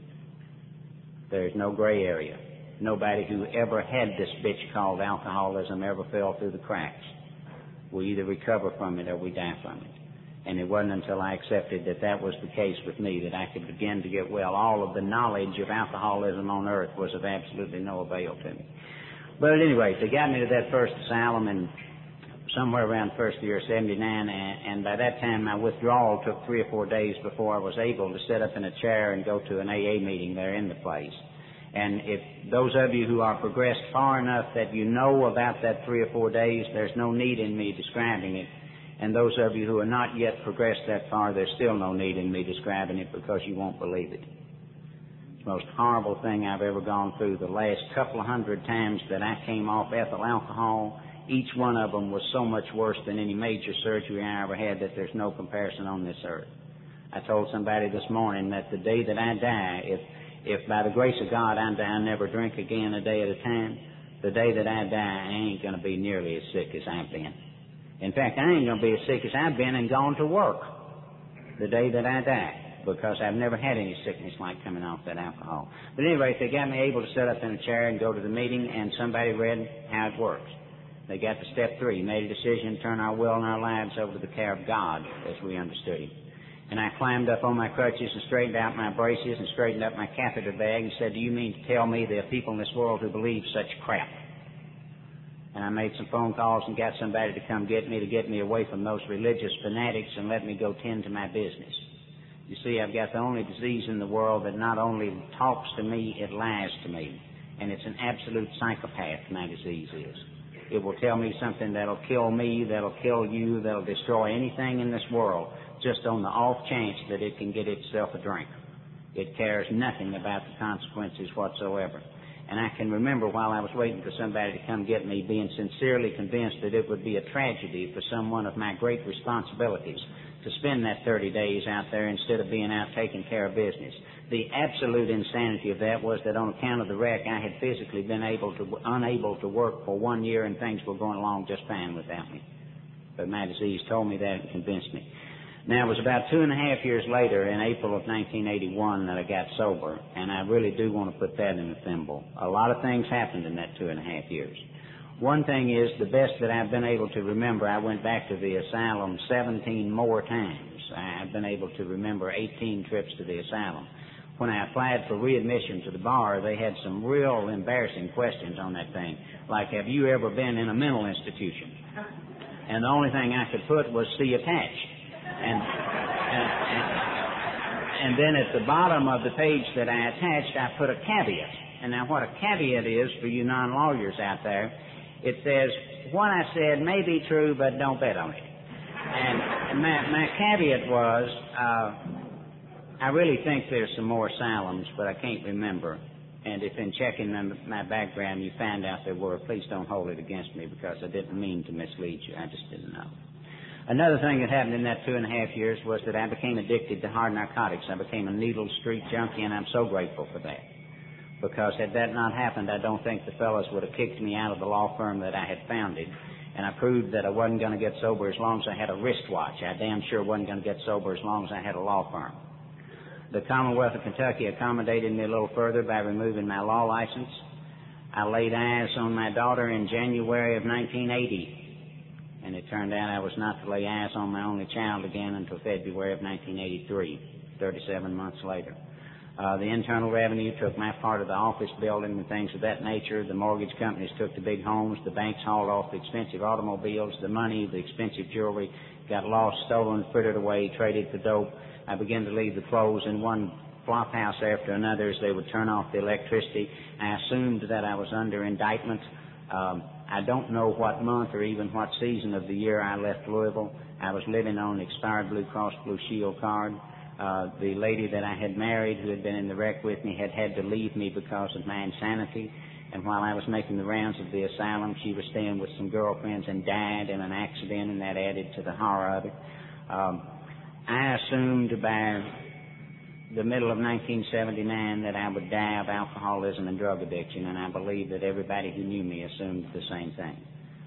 There's no gray area. Nobody who ever had this bitch called alcoholism ever fell through the cracks. We either recover from it or we die from it. And it wasn't until I accepted that that was the case with me that I could begin to get well. All of the knowledge of alcoholism on earth was of absolutely no avail to me. But at any rate, they got me to that first asylum in somewhere around first year, 79, and by that time my withdrawal took 3 or 4 days before I was able to sit up in a chair and go to an AA meeting there in the place. And if those of you who are progressed far enough that you know about that 3 or 4 days, there's no need in me describing it. And those of you who are not yet progressed that far, there's still no need in me describing it because you won't believe it. It's the most horrible thing I've ever gone through. The last couple of 100 times that I came off ethyl alcohol, each one of them was so much worse than any major surgery I ever had that there's no comparison on this earth. I told somebody this morning that the day that I die, if by the grace of God I never drink again a day at a time, the day that I die, I ain't going to be nearly as sick as I've been. In fact, I ain't going to be as sick as I've been and gone to work the day that I die, because I've never had any sickness like coming off that alcohol. But anyway, they got me able to sit up in a chair and go to the meeting, and somebody read how it works. They got to step 3, made a decision to turn our will and our lives over to the care of God as we understood Him. And I climbed up on my crutches and straightened out my braces and straightened up my catheter bag and said, "Do you mean to tell me there are people in this world who believe such crap?" And I made some phone calls and got somebody to come get me away from those religious fanatics and let me go tend to my business. You see, I've got the only disease in the world that not only talks to me, it lies to me. And it's an absolute psychopath, my disease is. It will tell me something that'll kill me, that'll kill you, that'll destroy anything in this world, just on the off chance that it can get itself a drink. It cares nothing about the consequences whatsoever. And I can remember while I was waiting for somebody to come get me, being sincerely convinced that it would be a tragedy for someone of my great responsibilities to spend that 30 days out there instead of being out taking care of business. The absolute insanity of that was that on account of the wreck, I had physically been unable to work for 1 year, and things were going along just fine without me. But my disease told me that and convinced me. Now, it was about 2.5 years later, in April of 1981, that I got sober, and I really do want to put that in the thimble. A lot of things happened in that 2.5 years. One thing is, the best that I've been able to remember, I went back to the asylum 17 more times. I've been able to remember 18 trips to the asylum. When I applied for readmission to the bar, they had some real embarrassing questions on that thing, like, have you ever been in a mental institution? And the only thing I could put was C attached. And then at the bottom of the page that I attached, I put a caveat. And now what a caveat is for you non-lawyers out there, it says, what I said may be true, but don't bet on it. And my caveat was, I really think there's some more asylums, but I can't remember. And if in checking my background you find out there were, please don't hold it against me because I didn't mean to mislead you. I just didn't know. Another thing that happened in that 2.5 years was that I became addicted to hard narcotics. I became a needle street junkie, and I'm so grateful for that. Because had that not happened, I don't think the fellows would have kicked me out of the law firm that I had founded. And I proved that I wasn't going to get sober as long as I had a wristwatch. I damn sure wasn't going to get sober as long as I had a law firm. The Commonwealth of Kentucky accommodated me a little further by removing my law license. I laid eyes on my daughter in January of 1980. And it turned out I was not to lay eyes on my only child again until February of 1983, 37 months later. The Internal Revenue took my part of the office building and things of that nature. The mortgage companies took the big homes. The banks hauled off the expensive automobiles, the money, the expensive jewelry, got lost, stolen, frittered away, traded for dope. I began to leave the clothes in one flop house after another as they would turn off the electricity. I assumed that I was under indictment. I don't know what month or even what season of the year I left Louisville. I was living on an expired Blue Cross Blue Shield card. The lady that I had married who had been in the wreck with me had to leave me because of my insanity. And while I was making the rounds of the asylum, she was staying with some girlfriends and died in an accident, and that added to the horror of it. I assumed by the middle of 1979 that I would die of alcoholism and drug addiction, and I believe that everybody who knew me assumed the same thing.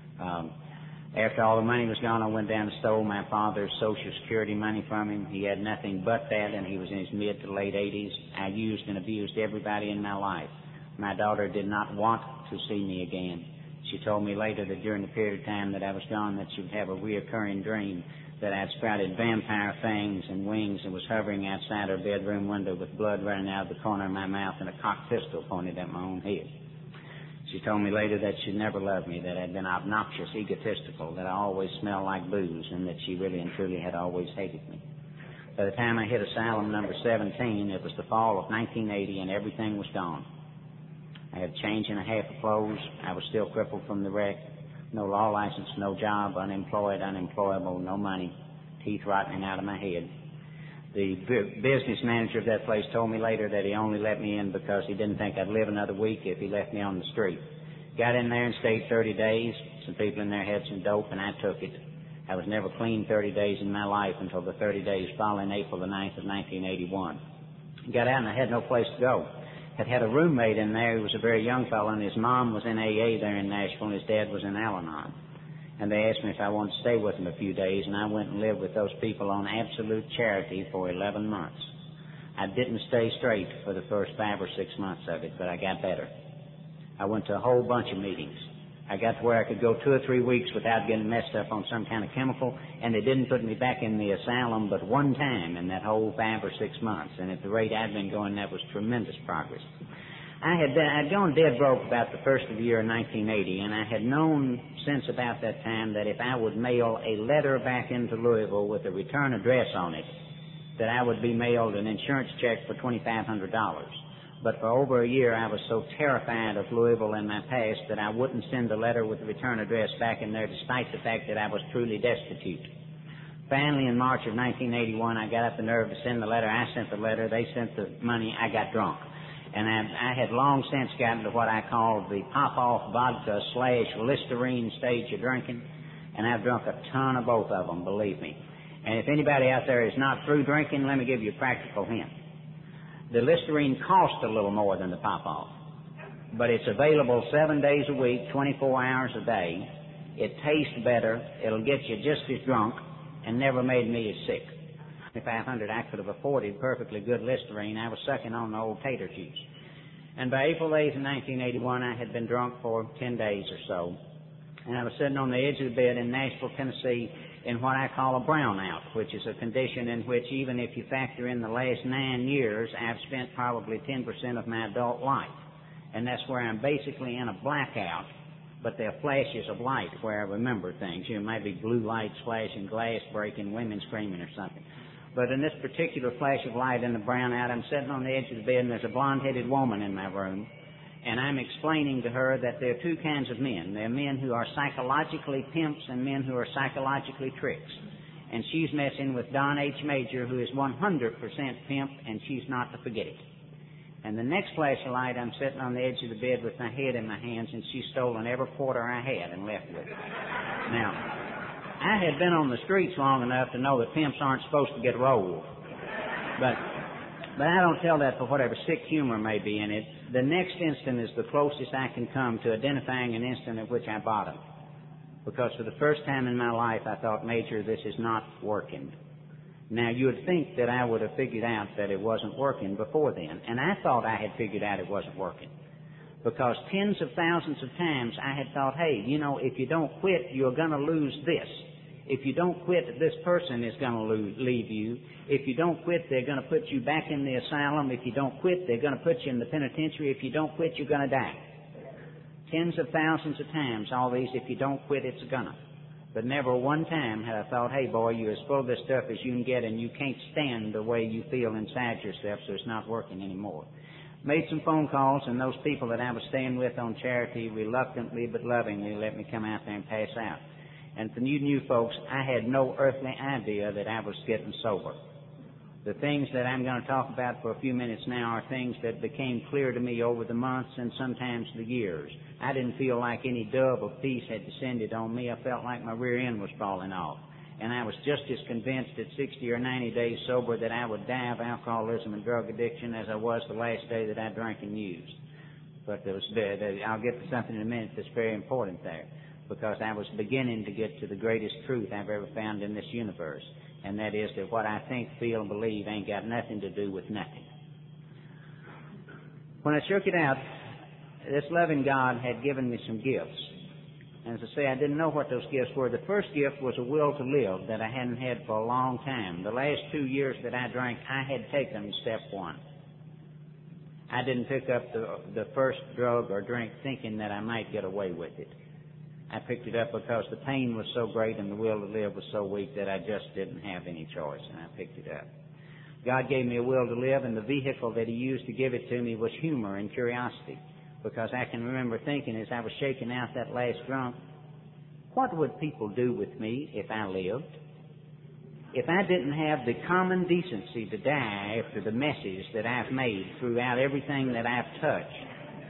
After all the money was gone, I went down and stole my father's Social Security money from him. He had nothing but that, and he was in his mid to late 80s. I used and abused everybody in my life. My daughter did not want to see me again. She told me later that during the period of time that I was gone that she would have a reoccurring dream that I'd sprouted vampire fangs and wings and was hovering outside her bedroom window with blood running out of the corner of my mouth and a cocked pistol pointed at my own head. She told me later that she'd never loved me, that I'd been obnoxious, egotistical, that I always smelled like booze, and that she really and truly had always hated me. By the time I hit asylum number 17, it was the fall of 1980, and everything was gone. I had a change and a half of clothes. I was still crippled from the wreck. No law license, no job, unemployed, unemployable, no money, teeth rotting out of my head. The business manager of that place told me later that he only let me in because he didn't think I'd live another week if he left me on the street. Got in there and stayed 30 days. Some people in there had some dope, and I took it. I was never clean 30 days in my life until the 30 days following April the 9th of 1981. Got out and I had no place to go. Had a roommate in there who was a very young fellow, and his mom was in AA there in Nashville, and his dad was in Al-Anon. And they asked me if I wanted to stay with them a few days, and I went and lived with those people on absolute charity for 11 months. I didn't stay straight for the first 5 or 6 months of it, but I got better. I went to a whole bunch of meetings. I got to where I could go 2 or 3 weeks without getting messed up on some kind of chemical, and they didn't put me back in the asylum but one time in that whole 5 or 6 months. And at the rate I'd been going, that was tremendous progress. I'd gone dead broke about the first of the year in 1980, and I had known since about that time that if I would mail a letter back into Louisville with a return address on it, that I would be mailed an insurance check for $2,500. But for over a year, I was so terrified of Louisville and my past that I wouldn't send a letter with the return address back in there, despite the fact that I was truly destitute. Finally, in March of 1981, I got up the nerve to send the letter. I sent the letter. They sent the money. I got drunk. And I had long since gotten to what I call the pop-off vodka / Listerine stage of drinking, and I've drunk a ton of both of them, believe me. And if anybody out there is not through drinking, let me give you a practical hint. The Listerine costs a little more than the pop-off, but it's available 7 days a week, 24 hours a day. It tastes better. It'll get you just as drunk, and never made me as sick. If I could have afforded perfectly good Listerine, I was sucking on the old tater juice. And by April 8th, 1981, I had been drunk for 10 days or so, and I was sitting on the edge of the bed in Nashville, Tennessee, in what I call a brownout, which is a condition in which, even if you factor in the last 9 years, I've spent probably 10% of my adult life. And that's where I'm basically in a blackout, but there are flashes of light where I remember things. You know, it might be blue lights flashing, glass breaking, women screaming or something. But in this particular flash of light in the brownout, I'm sitting on the edge of the bed, and there's a blonde-headed woman in my room, And I'm explaining to her that there are two kinds of men. There are men who are psychologically pimps and men who are psychologically tricks. And she's messing with Don H. Major, who is 100% pimp, and she's not to forget it. And the next flash of light, I'm sitting on the edge of the bed with my head in my hands, and she's stolen every quarter I had and left with it. Now, I had been on the streets long enough to know that pimps aren't supposed to get rolled. But I don't tell that for whatever sick humor may be in it. The next instant is the closest I can come to identifying an instant at which I bottomed. Because for the first time in my life, I thought, Major, this is not working. Now, you would think that I would have figured out that it wasn't working before then. And I thought I had figured out it wasn't working. Because tens of thousands of times I had thought, hey, you know, if you don't quit, you're going to lose this. If you don't quit, this person is going to leave you. If you don't quit, they're going to put you back in the asylum. If you don't quit, they're going to put you in the penitentiary. If you don't quit, you're going to die. Tens of thousands of times, all these, if you don't quit, it's gonna. But never one time had I thought, hey boy, you're as full of this stuff as you can get and you can't stand the way you feel inside yourself, so it's not working anymore. Made some phone calls, and those people that I was staying with on charity reluctantly but lovingly let me come out there and pass out. And for you new folks, I had no earthly idea that I was getting sober. The things that I'm going to talk about for a few minutes now are things that became clear to me over the months and sometimes the years. I didn't feel like any dove of peace had descended on me. I felt like my rear end was falling off. And I was just as convinced at 60 or 90 days sober that I would die of alcoholism and drug addiction as I was the last day that I drank and used. But I'll get to something in a minute that's very important there, because I was beginning to get to the greatest truth I've ever found in this universe. And that is that what I think, feel, and believe ain't got nothing to do with nothing. When I shook it out, this loving God had given me some gifts. And as I say, I didn't know what those gifts were. The first gift was a will to live that I hadn't had for a long time. The last 2 years that I drank, I had taken step one. I didn't pick up the first drug or drink thinking that I might get away with it. I picked it up because the pain was so great and the will to live was so weak that I just didn't have any choice, and I picked it up. God gave me a will to live, and the vehicle that He used to give it to me was humor and curiosity, because I can remember thinking as I was shaking out that last drunk, what would people do with me if I lived? If I didn't have the common decency to die after the messes that I've made throughout everything that I've touched,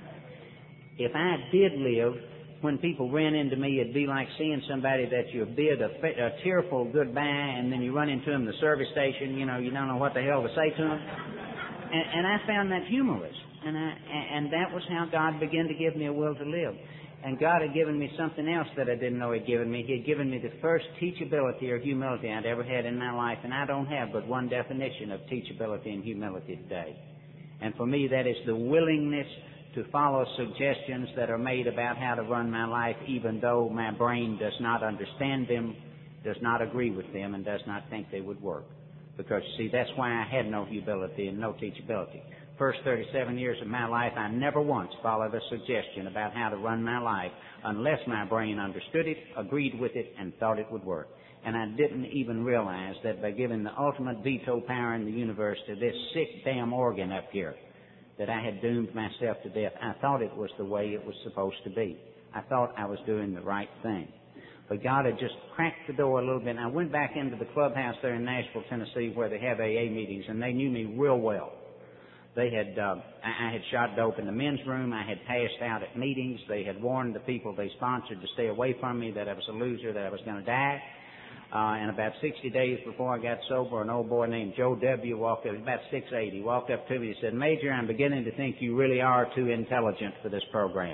if I did live, when people ran into me, it'd be like seeing somebody that you bid a tearful goodbye, and then you run into them in the service station. You don't know what the hell to say to them. And I found that humorous, and that was how God began to give me a will to live. And God had given me something else that I didn't know He'd given me. He had given me the first teachability or humility I'd ever had in my life, and I don't have but one definition of teachability and humility today. And for me, that is the willingness to follow suggestions that are made about how to run my life, even though my brain does not understand them, does not agree with them, and does not think they would work. Because, you see, that's why I had no humility and no teachability. First 37 years of my life, I never once followed a suggestion about how to run my life unless my brain understood it, agreed with it, and thought it would work. And I didn't even realize that by giving the ultimate veto power in the universe to this sick damn organ up here, that I had doomed myself to death. I thought it was the way it was supposed to be. I thought I was doing the right thing. But God had just cracked the door a little bit, and I went back into the clubhouse there in Nashville, Tennessee, where they have AA meetings, and they knew me real well. They had, I had shot dope in the men's room. I had passed out at meetings. They had warned the people they sponsored to stay away from me, that I was a loser, that I was going to die. And about 60 days before I got sober, an old boy named Joe W. walked up, about 6'8", walked up to me and said, "Major, I'm beginning to think you really are too intelligent for this program."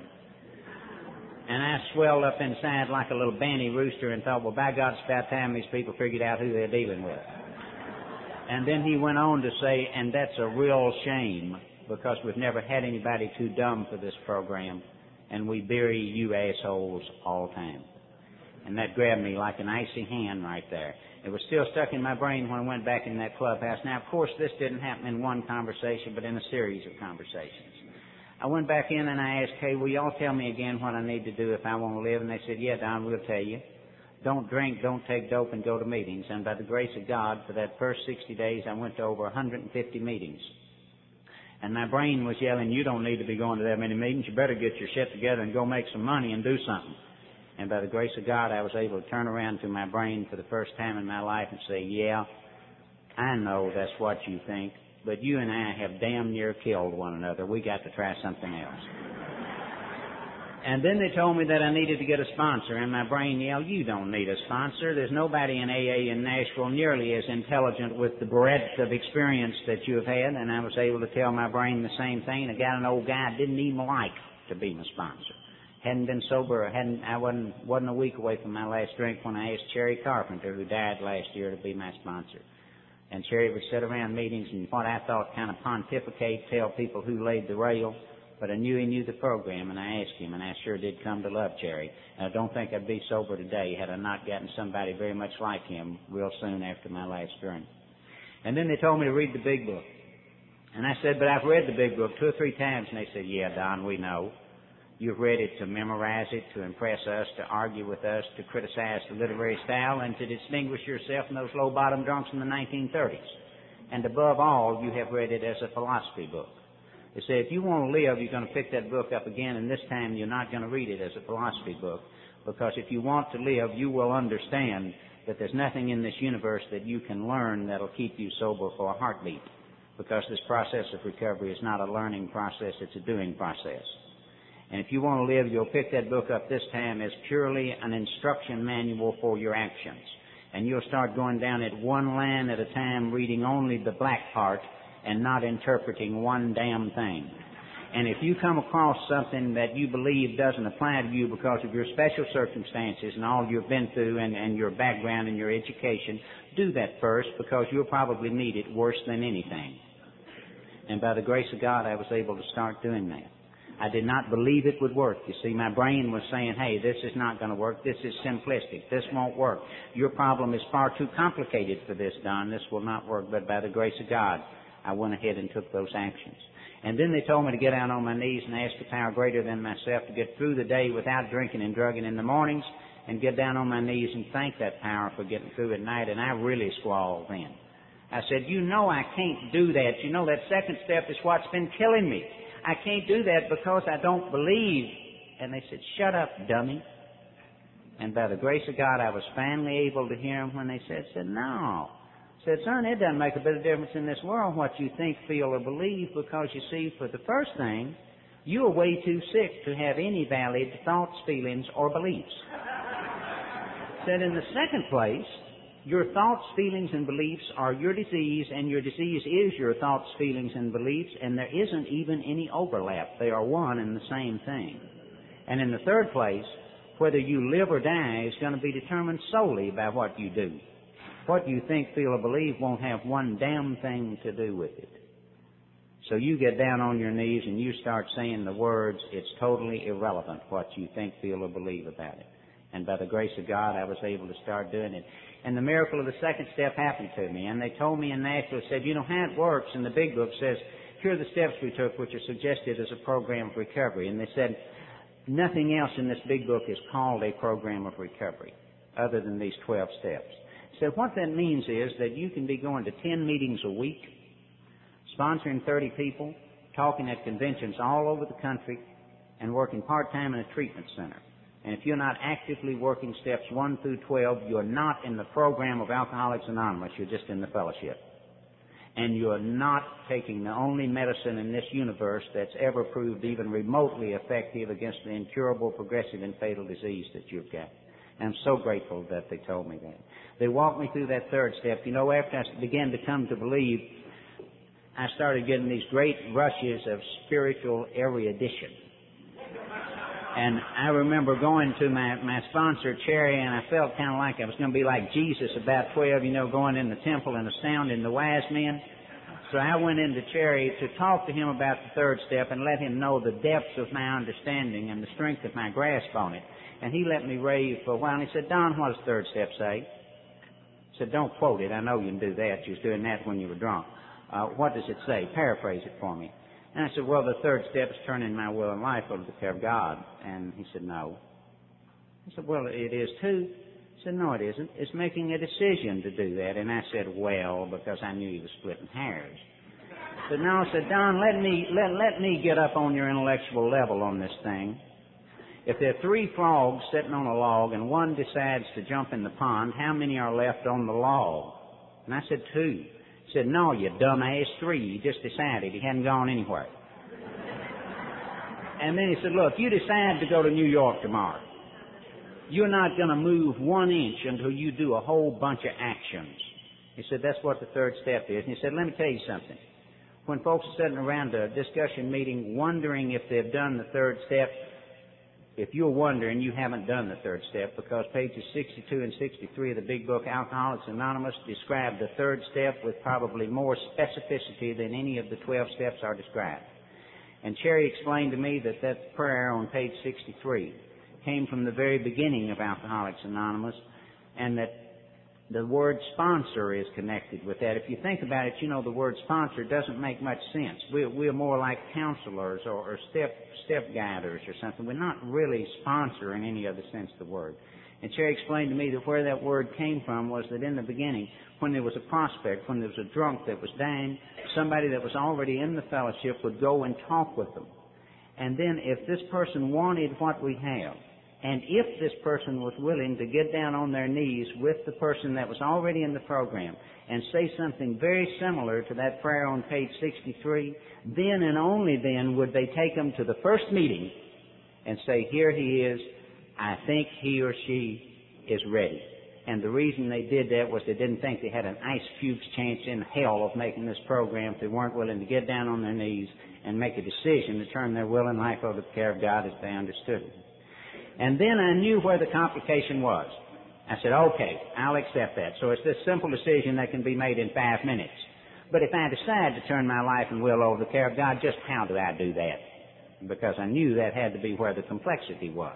And I swelled up inside like a little banty rooster and thought, well, by God, it's about time these people figured out who they're dealing with. And then he went on to say, and that's a real shame, because we've never had anybody too dumb for this program, and we bury you assholes all the time. And that grabbed me like an icy hand right there. It was still stuck in my brain when I went back in that clubhouse. Now, of course, this didn't happen in one conversation, but in a series of conversations. I went back in and I asked, hey, will y'all tell me again what I need to do if I want to live? And they said, yeah, Don, we'll tell you. Don't drink, don't take dope, and go to meetings. And by the grace of God, for that first 60 days, I went to over 150 meetings. And my brain was yelling, you don't need to be going to that many meetings. You better get your shit together and go make some money and do something. And by the grace of God, I was able to turn around to my brain for the first time in my life and say, yeah, I know that's what you think, but you and I have damn near killed one another. We got to try something else. And then they told me that I needed to get a sponsor, and my brain yelled, you don't need a sponsor. There's nobody in AA in Nashville nearly as intelligent with the breadth of experience that you have had. And I was able to tell my brain the same thing. I got an old guy I didn't even like to be my sponsor. Hadn't been sober, I wasn't a week away from my last drink when I asked Cherry Carpenter, who died last year, to be my sponsor. And Cherry would sit around meetings and what I thought kind of pontificate, tell people who laid the rail. But I knew he knew the program, and I asked him, and I sure did come to love Cherry. And I don't think I'd be sober today had I not gotten somebody very much like him real soon after my last drink. And then they told me to read the big book. And I said, but I've read the big book 2 or 3 times. And they said, yeah, Don, we know. You've read it to memorize it, to impress us, to argue with us, to criticize the literary style, and to distinguish yourself from those low-bottom drunks in the 1930s. And above all, you have read it as a philosophy book. They say if you want to live, you're going to pick that book up again, and this time you're not going to read it as a philosophy book, because if you want to live, you will understand that there's nothing in this universe that you can learn that'll keep you sober for a heartbeat, because this process of recovery is not a learning process, it's a doing process. And if you want to live, you'll pick that book up this time as purely an instruction manual for your actions. And you'll start going down it one line at a time, reading only the black part and not interpreting one damn thing. And if you come across something that you believe doesn't apply to you because of your special circumstances and all you've been through and your background and your education, do that first, because you'll probably need it worse than anything. And by the grace of God, I was able to start doing that. I did not believe it would work. You see, my brain was saying, hey, this is not going to work. This is simplistic. This won't work. Your problem is far too complicated for this, Don. This will not work. But by the grace of God, I went ahead and took those actions. And then they told me to get down on my knees and ask a power greater than myself to get through the day without drinking and drugging in the mornings, and get down on my knees and thank that power for getting through at night. And I really squalled then. I said, you know I can't do that. You know that second step is what's been killing me. I can't do that because I don't believe. And they said, shut up, dummy. And by the grace of God, I was finally able to hear them when they said, no. Said, son, it doesn't make a bit of difference in this world what you think, feel, or believe, because you see, for the first thing, you are way too sick to have any valid thoughts, feelings, or beliefs. Said, in the second place, your thoughts, feelings, and beliefs are your disease, and your disease is your thoughts, feelings, and beliefs, and there isn't even any overlap. They are one and the same thing. And in the third place, whether you live or die is going to be determined solely by what you do. What you think, feel, or believe won't have one damn thing to do with it. So you get down on your knees and you start saying the words, it's totally irrelevant what you think, feel, or believe about it. And by the grace of God, I was able to start doing it. And the miracle of the second step happened to me. And they told me in Nashville, said, you know how it works. And the big book says, here are the steps we took, which are suggested as a program of recovery. And they said, nothing else in this big book is called a program of recovery other than these 12 steps. So what that means is that you can be going to 10 meetings a week, sponsoring 30 people, talking at conventions all over the country, and working part-time in a treatment center. And if you're not actively working steps 1 through 12, you're not in the program of Alcoholics Anonymous. You're just in the fellowship. And you're not taking the only medicine in this universe that's ever proved even remotely effective against the incurable, progressive, and fatal disease that you've got. And I'm so grateful that they told me that. They walked me through that third step. You know, after I began to come to believe, I started getting these great rushes of spiritual erudition. And I remember going to my sponsor, Cherry, and I felt kind of like I was going to be like Jesus, about 12, going in the temple and astounding the wise men. So I went into Cherry to talk to him about the third step and let him know the depths of my understanding and the strength of my grasp on it. And he let me rave for a while, and he said, Don, what does the third step say? I said, don't quote it. I know you can do that. You was doing that when you were drunk. What does it say? Paraphrase it for me. And I said, well, the third step is turning my will and life over to the care of God. And he said, no. I said, well, it is too. He said, no, it isn't. It's making a decision to do that. And I said, well, because I knew he was splitting hairs. I said, no, I said, Don, let me get up on your intellectual level on this thing. If there are 3 frogs sitting on a log and one decides to jump in the pond, how many are left on the log? And I said, 2. He said, no, you dumbass, 3. He just decided. He hadn't gone anywhere. And then he said, look, you decide to go to New York tomorrow. You're not going to move 1 inch until you do a whole bunch of actions. He said, that's what the 3rd step is. And he said, let me tell you something. When folks are sitting around a discussion meeting wondering if they've done the 3rd step, if you're wondering, you haven't done the 3rd step, because pages 62 and 63 of the big book, Alcoholics Anonymous, describe the 3rd step with probably more specificity than any of the 12 steps are described. And Cherry explained to me that that prayer on page 63 came from the very beginning of Alcoholics Anonymous, and that the word sponsor is connected with that. If you think about it, you know the word sponsor doesn't make much sense. We're more like counselors or step guiders or something. We're not really sponsor in any other sense of the word. And Cherry explained to me that where that word came from was that in the beginning, when there was a prospect, when there was a drunk that was dying, somebody that was already in the fellowship would go and talk with them. And then if this person wanted what we have, and if this person was willing to get down on their knees with the person that was already in the program and say something very similar to that prayer on page 63, then and only then would they take them to the first meeting and say, here he is, I think he or she is ready. And the reason they did that was they didn't think they had an ice cube's chance in hell of making this program if they weren't willing to get down on their knees and make a decision to turn their will and life over to the care of God as they understood it. And then I knew where the complication was. I said, okay, I'll accept that. So it's this simple decision that can be made in 5 minutes. But if I decide to turn my life and will over to the care of God, just how do I do that? Because I knew that had to be where the complexity was.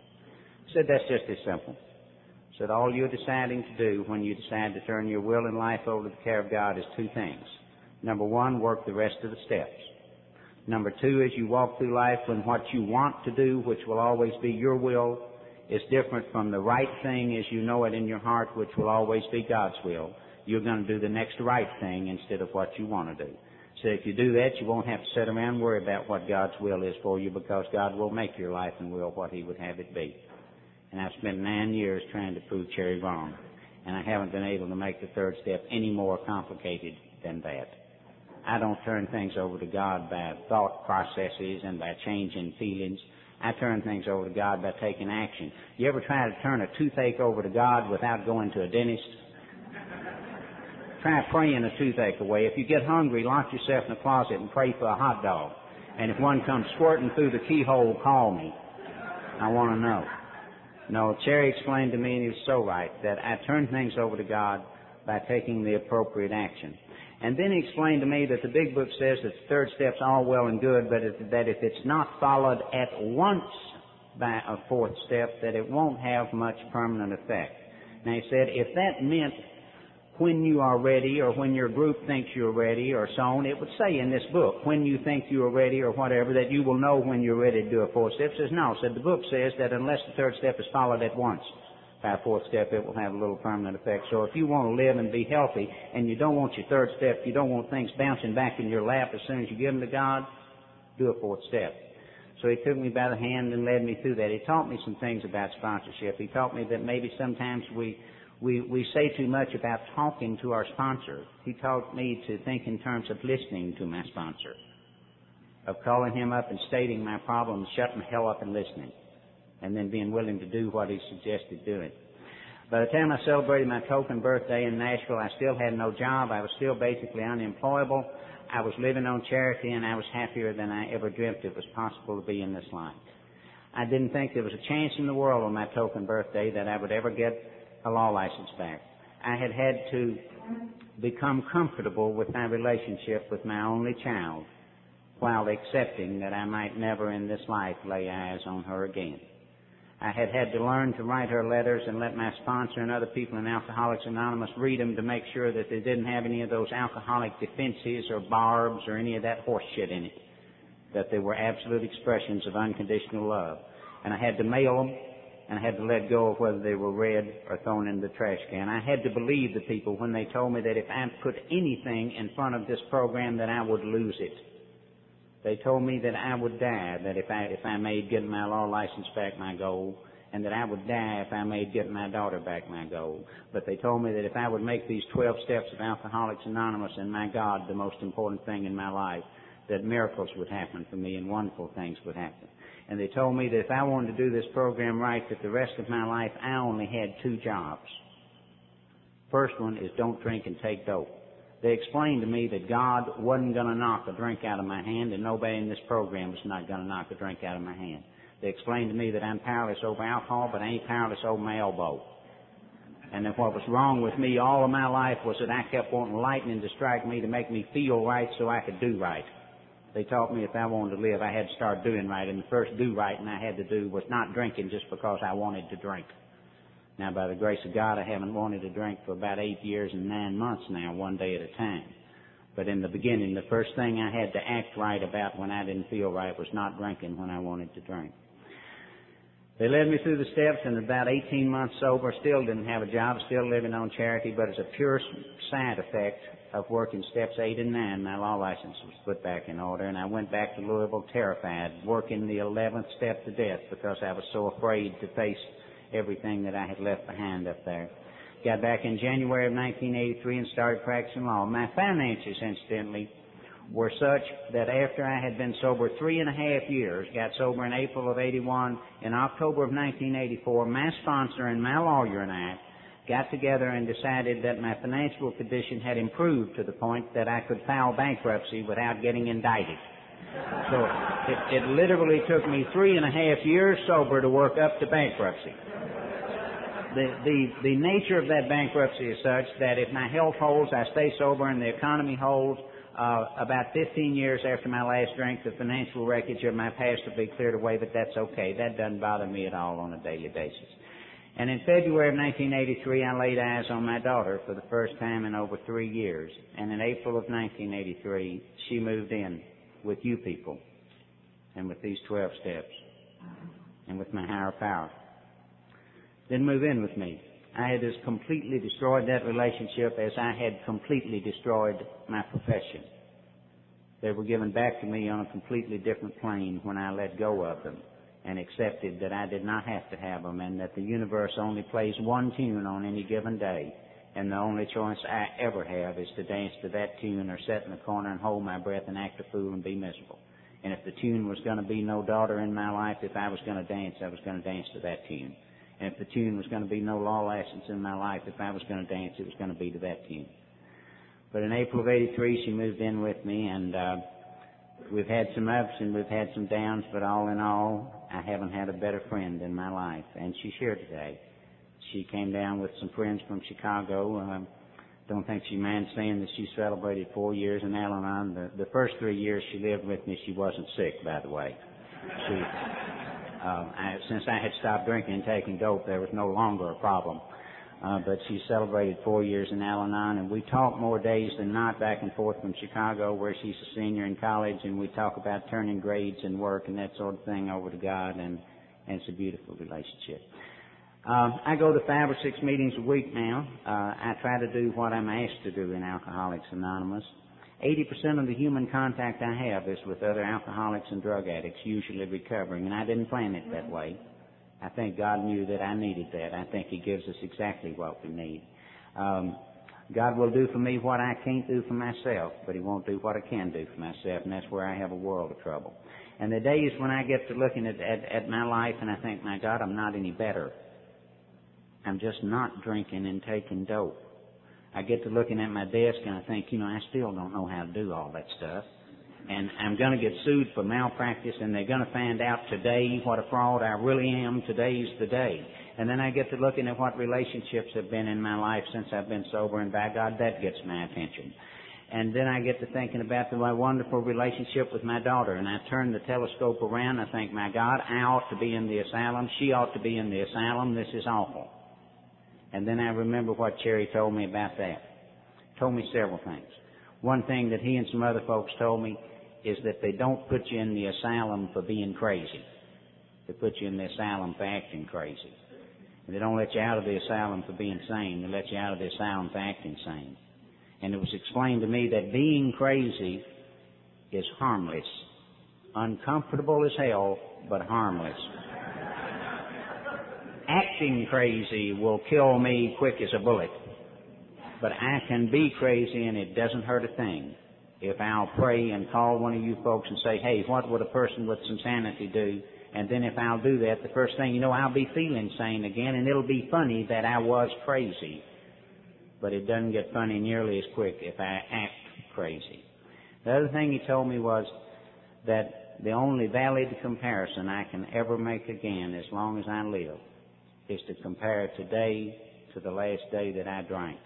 I said, that's just as simple. I said, all you're deciding to do when you decide to turn your will and life over to the care of God is 2 things. Number 1, work the rest of the steps. Number 2, as you walk through life, when what you want to do, which will always be your will, is different from the right thing as you know it in your heart, which will always be God's will, you're going to do the next right thing instead of what you want to do. So if you do that, you won't have to sit around and worry about what God's will is for you, because God will make your life and will what He would have it be. And I've spent 9 years trying to prove Cherry wrong, and I haven't been able to make the 3rd step any more complicated than that. I don't turn things over to God by thought processes and by changing feelings. I turn things over to God by taking action. You ever try to turn a toothache over to God without going to a dentist? Try praying a toothache away. If you get hungry, lock yourself in the closet and pray for a hot dog. And if one comes squirting through the keyhole, call me. I want to know. No, Cherry explained to me, and he was so right, that I turn things over to God by taking the appropriate action. And then he explained to me that the big book says that the 3rd step's all well and good, but that if it's not followed at once by a 4th step, that it won't have much permanent effect. Now he said, if that meant when you are ready or when your group thinks you're ready or so on, it would say in this book, when you think you are ready or whatever, that you will know when you're ready to do a 4th step. It says, no, said the book says that unless the 3rd step is followed at once by a 4th step, it will have a little permanent effect. So if you want to live and be healthy and you don't want your 3rd step, you don't want things bouncing back in your lap as soon as you give them to God, do a 4th step. So he took me by the hand and led me through that. He taught me some things about sponsorship. He taught me that maybe sometimes we say too much about talking to our sponsor. He taught me to think in terms of listening to my sponsor, of calling him up and stating my problem, shutting the hell up and listening, and then being willing to do what he suggested doing. By the time I celebrated my token birthday in Nashville, I still had no job. I was still basically unemployable. I was living on charity, and I was happier than I ever dreamt it was possible to be in this life. I didn't think there was a chance in the world on my token birthday that I would ever get a law license back. I had to become comfortable with my relationship with my only child while accepting that I might never in this life lay eyes on her again. I had to learn to write her letters and let my sponsor and other people in Alcoholics Anonymous read them to make sure that they didn't have any of those alcoholic defenses or barbs or any of that horse shit in it, that they were absolute expressions of unconditional love. And I had to mail them and I had to let go of whether they were read or thrown in the trash can. I had to believe the people when they told me that if I put anything in front of this program that I would lose it. They told me that I would die, that if I made getting my law license back my goal, and that I would die if I made getting my daughter back my goal. But they told me that if I would make these 12 steps of Alcoholics Anonymous and my God the most important thing in my life, that miracles would happen for me and wonderful things would happen. And they told me that if I wanted to do this program right, that the rest of my life I only had 2 jobs. First one is don't drink and take dope. They explained to me that God wasn't going to knock a drink out of my hand, and nobody in this program was not going to knock a drink out of my hand. They explained to me that I'm powerless over alcohol, but I ain't powerless over my elbow. And that what was wrong with me all of my life was that I kept wanting lightning to strike me to make me feel right so I could do right. They taught me if I wanted to live, I had to start doing right, and the first do right I had to do was not drinking just because I wanted to drink. Now, by the grace of God, I haven't wanted to drink for about 8 years and 9 months now, one day at a time. But in the beginning, the first thing I had to act right about when I didn't feel right was not drinking when I wanted to drink. They led me through the steps, and about 18 months sober, still didn't have a job, still living on charity, but as a pure side effect of working steps 8 and 9, my law license was put back in order, and I went back to Louisville terrified, working the 11th step to death because I was so afraid to face everything that I had left behind up there. Got back in January of 1983 and started practicing law. My finances, incidentally, were such that after I had been sober 3.5 years, got sober in April of 81, in October of 1984, my sponsor and my lawyer and I got together and decided that my financial condition had improved to the point that I could file bankruptcy without getting indicted. So it literally took me 3.5 years sober to work up to bankruptcy. The nature of that bankruptcy is such that if my health holds, I stay sober, and the economy holds, about 15 years after my last drink, the financial wreckage of my past will be cleared away, but that's okay. That doesn't bother me at all on a daily basis. And in February of 1983, I laid eyes on my daughter for the first time in over 3 years. And in April of 1983, she moved in with you people and with these 12 steps and with my higher power. Didn't move in with me. I had as completely destroyed that relationship as I had completely destroyed my profession. They were given back to me on a completely different plane when I let go of them and accepted that I did not have to have them, and that the universe only plays one tune on any given day, and the only choice I ever have is to dance to that tune or sit in the corner and hold my breath and act a fool and be miserable. And if the tune was going to be no daughter in my life, if I was going to dance, I was going to dance to that tune. And if the tune was going to be no law license in my life, if I was going to dance, it was going to be to that tune. But in April of 83, she moved in with me, and we've had some ups and we've had some downs, but all in all, I haven't had a better friend in my life. And she's here today. She came down with some friends from Chicago. Don't think she minds saying that she celebrated 4 years in Al-Anon. The first 3 years she lived with me, she wasn't sick, by the way. Since I had stopped drinking and taking dope, there was no longer a problem. But she celebrated 4 years in Al-Anon, and we talk more days than not back and forth from Chicago, where she's a senior in college, and we talk about turning grades and work and that sort of thing over to God, and it's a beautiful relationship. I go to 5 or 6 meetings a week now. I try to do what I'm asked to do in Alcoholics Anonymous. 80% of the human contact I have is with other alcoholics and drug addicts, usually recovering, and I didn't plan it that way. I think God knew that I needed that. I think He gives us exactly what we need. God will do for me what I can't do for myself, but He won't do what I can do for myself, and that's where I have a world of trouble. And the days when I get to looking at my life and I think, my God, I'm not any better. I'm just not drinking and taking dope. I get to looking at my desk and I think, I still don't know how to do all that stuff. And I'm going to get sued for malpractice, and they're going to find out today what a fraud I really am. Today's the day. And then I get to looking at what relationships have been in my life since I've been sober, and by God, that gets my attention. And then I get to thinking about my wonderful relationship with my daughter, and I turn the telescope around and I think, my God, I ought to be in the asylum. She ought to be in the asylum. This is awful. And then I remember what Cherry told me about that. Told me several things. One thing that he and some other folks told me is that they don't put you in the asylum for being crazy. They put you in the asylum for acting crazy. And they don't let you out of the asylum for being sane. They let you out of the asylum for acting sane. And it was explained to me that being crazy is harmless. Uncomfortable as hell, but harmless. Acting crazy will kill me quick as a bullet. But I can be crazy and it doesn't hurt a thing. If I'll pray and call one of you folks and say, hey, what would a person with some sanity do? And then if I'll do that, the first thing you know, I'll be feeling sane again, and it'll be funny that I was crazy. But it doesn't get funny nearly as quick if I act crazy. The other thing he told me was that the only valid comparison I can ever make again as long as I live is to compare today to the last day that I drank.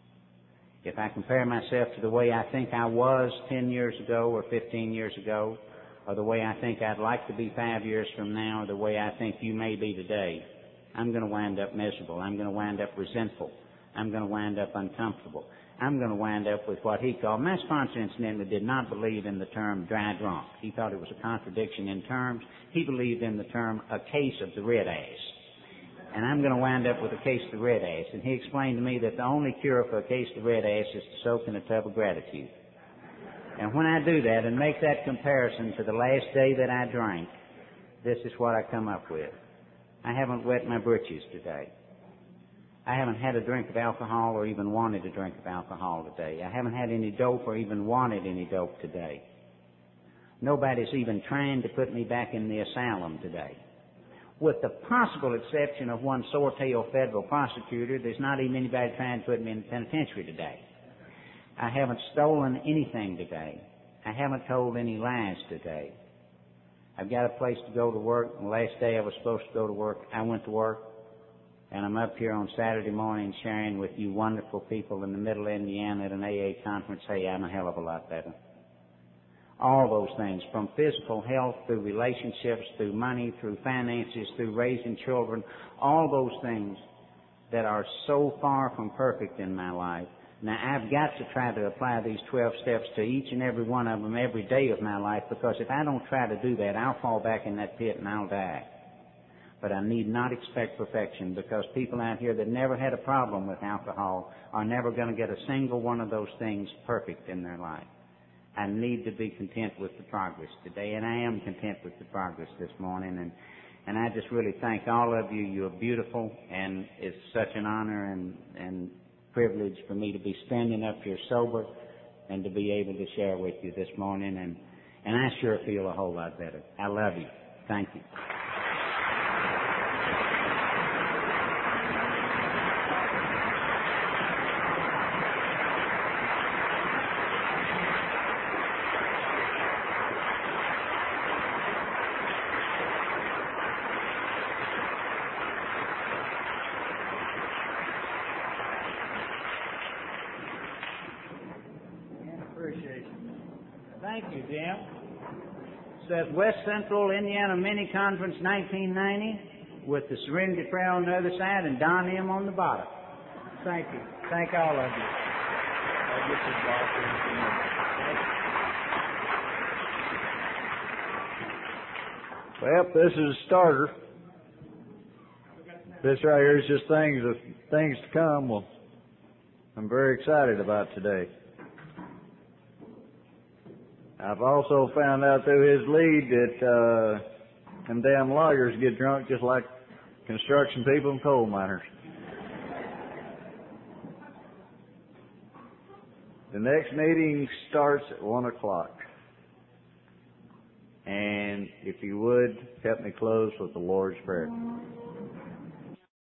If I compare myself to the way I think I was 10 years ago or 15 years ago, or the way I think I'd like to be 5 years from now, or the way I think you may be today, I'm going to wind up miserable. I'm going to wind up resentful. I'm going to wind up uncomfortable. I'm going to wind up with what he called, my sponsor incidentally did not believe in the term dry drunk. He thought it was a contradiction in terms. He believed in the term a case of the red ass. And I'm going to wind up with a case of the red ass. And he explained to me that the only cure for a case of the red ass is to soak in a tub of gratitude. And when I do that and make that comparison to the last day that I drank, this is what I come up with. I haven't wet my britches today. I haven't had a drink of alcohol or even wanted a drink of alcohol today. I haven't had any dope or even wanted any dope today. Nobody's even trying to put me back in the asylum today. With the possible exception of one sore-tailed federal prosecutor, there's not even anybody trying to put me in the penitentiary today. I haven't stolen anything today. I haven't told any lies today. I've got a place to go to work. The last day I was supposed to go to work, I went to work. And I'm up here on Saturday morning sharing with you wonderful people in the middle of Indiana at an AA conference. Hey, I'm a hell of a lot better. All those things, from physical health through relationships, through money, through finances, through raising children, all those things that are so far from perfect in my life. Now, I've got to try to apply these 12 steps to each and every one of them every day of my life, because if I don't try to do that, I'll fall back in that pit and I'll die. But I need not expect perfection, because people out here that never had a problem with alcohol are never going to get a single one of those things perfect in their life. I need to be content with the progress today, and I am content with the progress this morning. And I just really thank all of you. You're beautiful, and it's such an honor and privilege for me to be standing up here sober and to be able to share with you this morning. And I sure feel a whole lot better. I love you. Thank you. Thank you, Jim. It says West Central Indiana Mini Conference 1990 with the Serenity Prayer on the other side and Don M on the bottom. Thank you. Thank all of you. Well, this is a starter. This right here is just things to come. Well, I'm very excited about today. I've also found out through his lead that them damn lawyers get drunk just like construction people and coal miners. The next meeting starts at 1 o'clock. And if you would, help me close with the Lord's Prayer.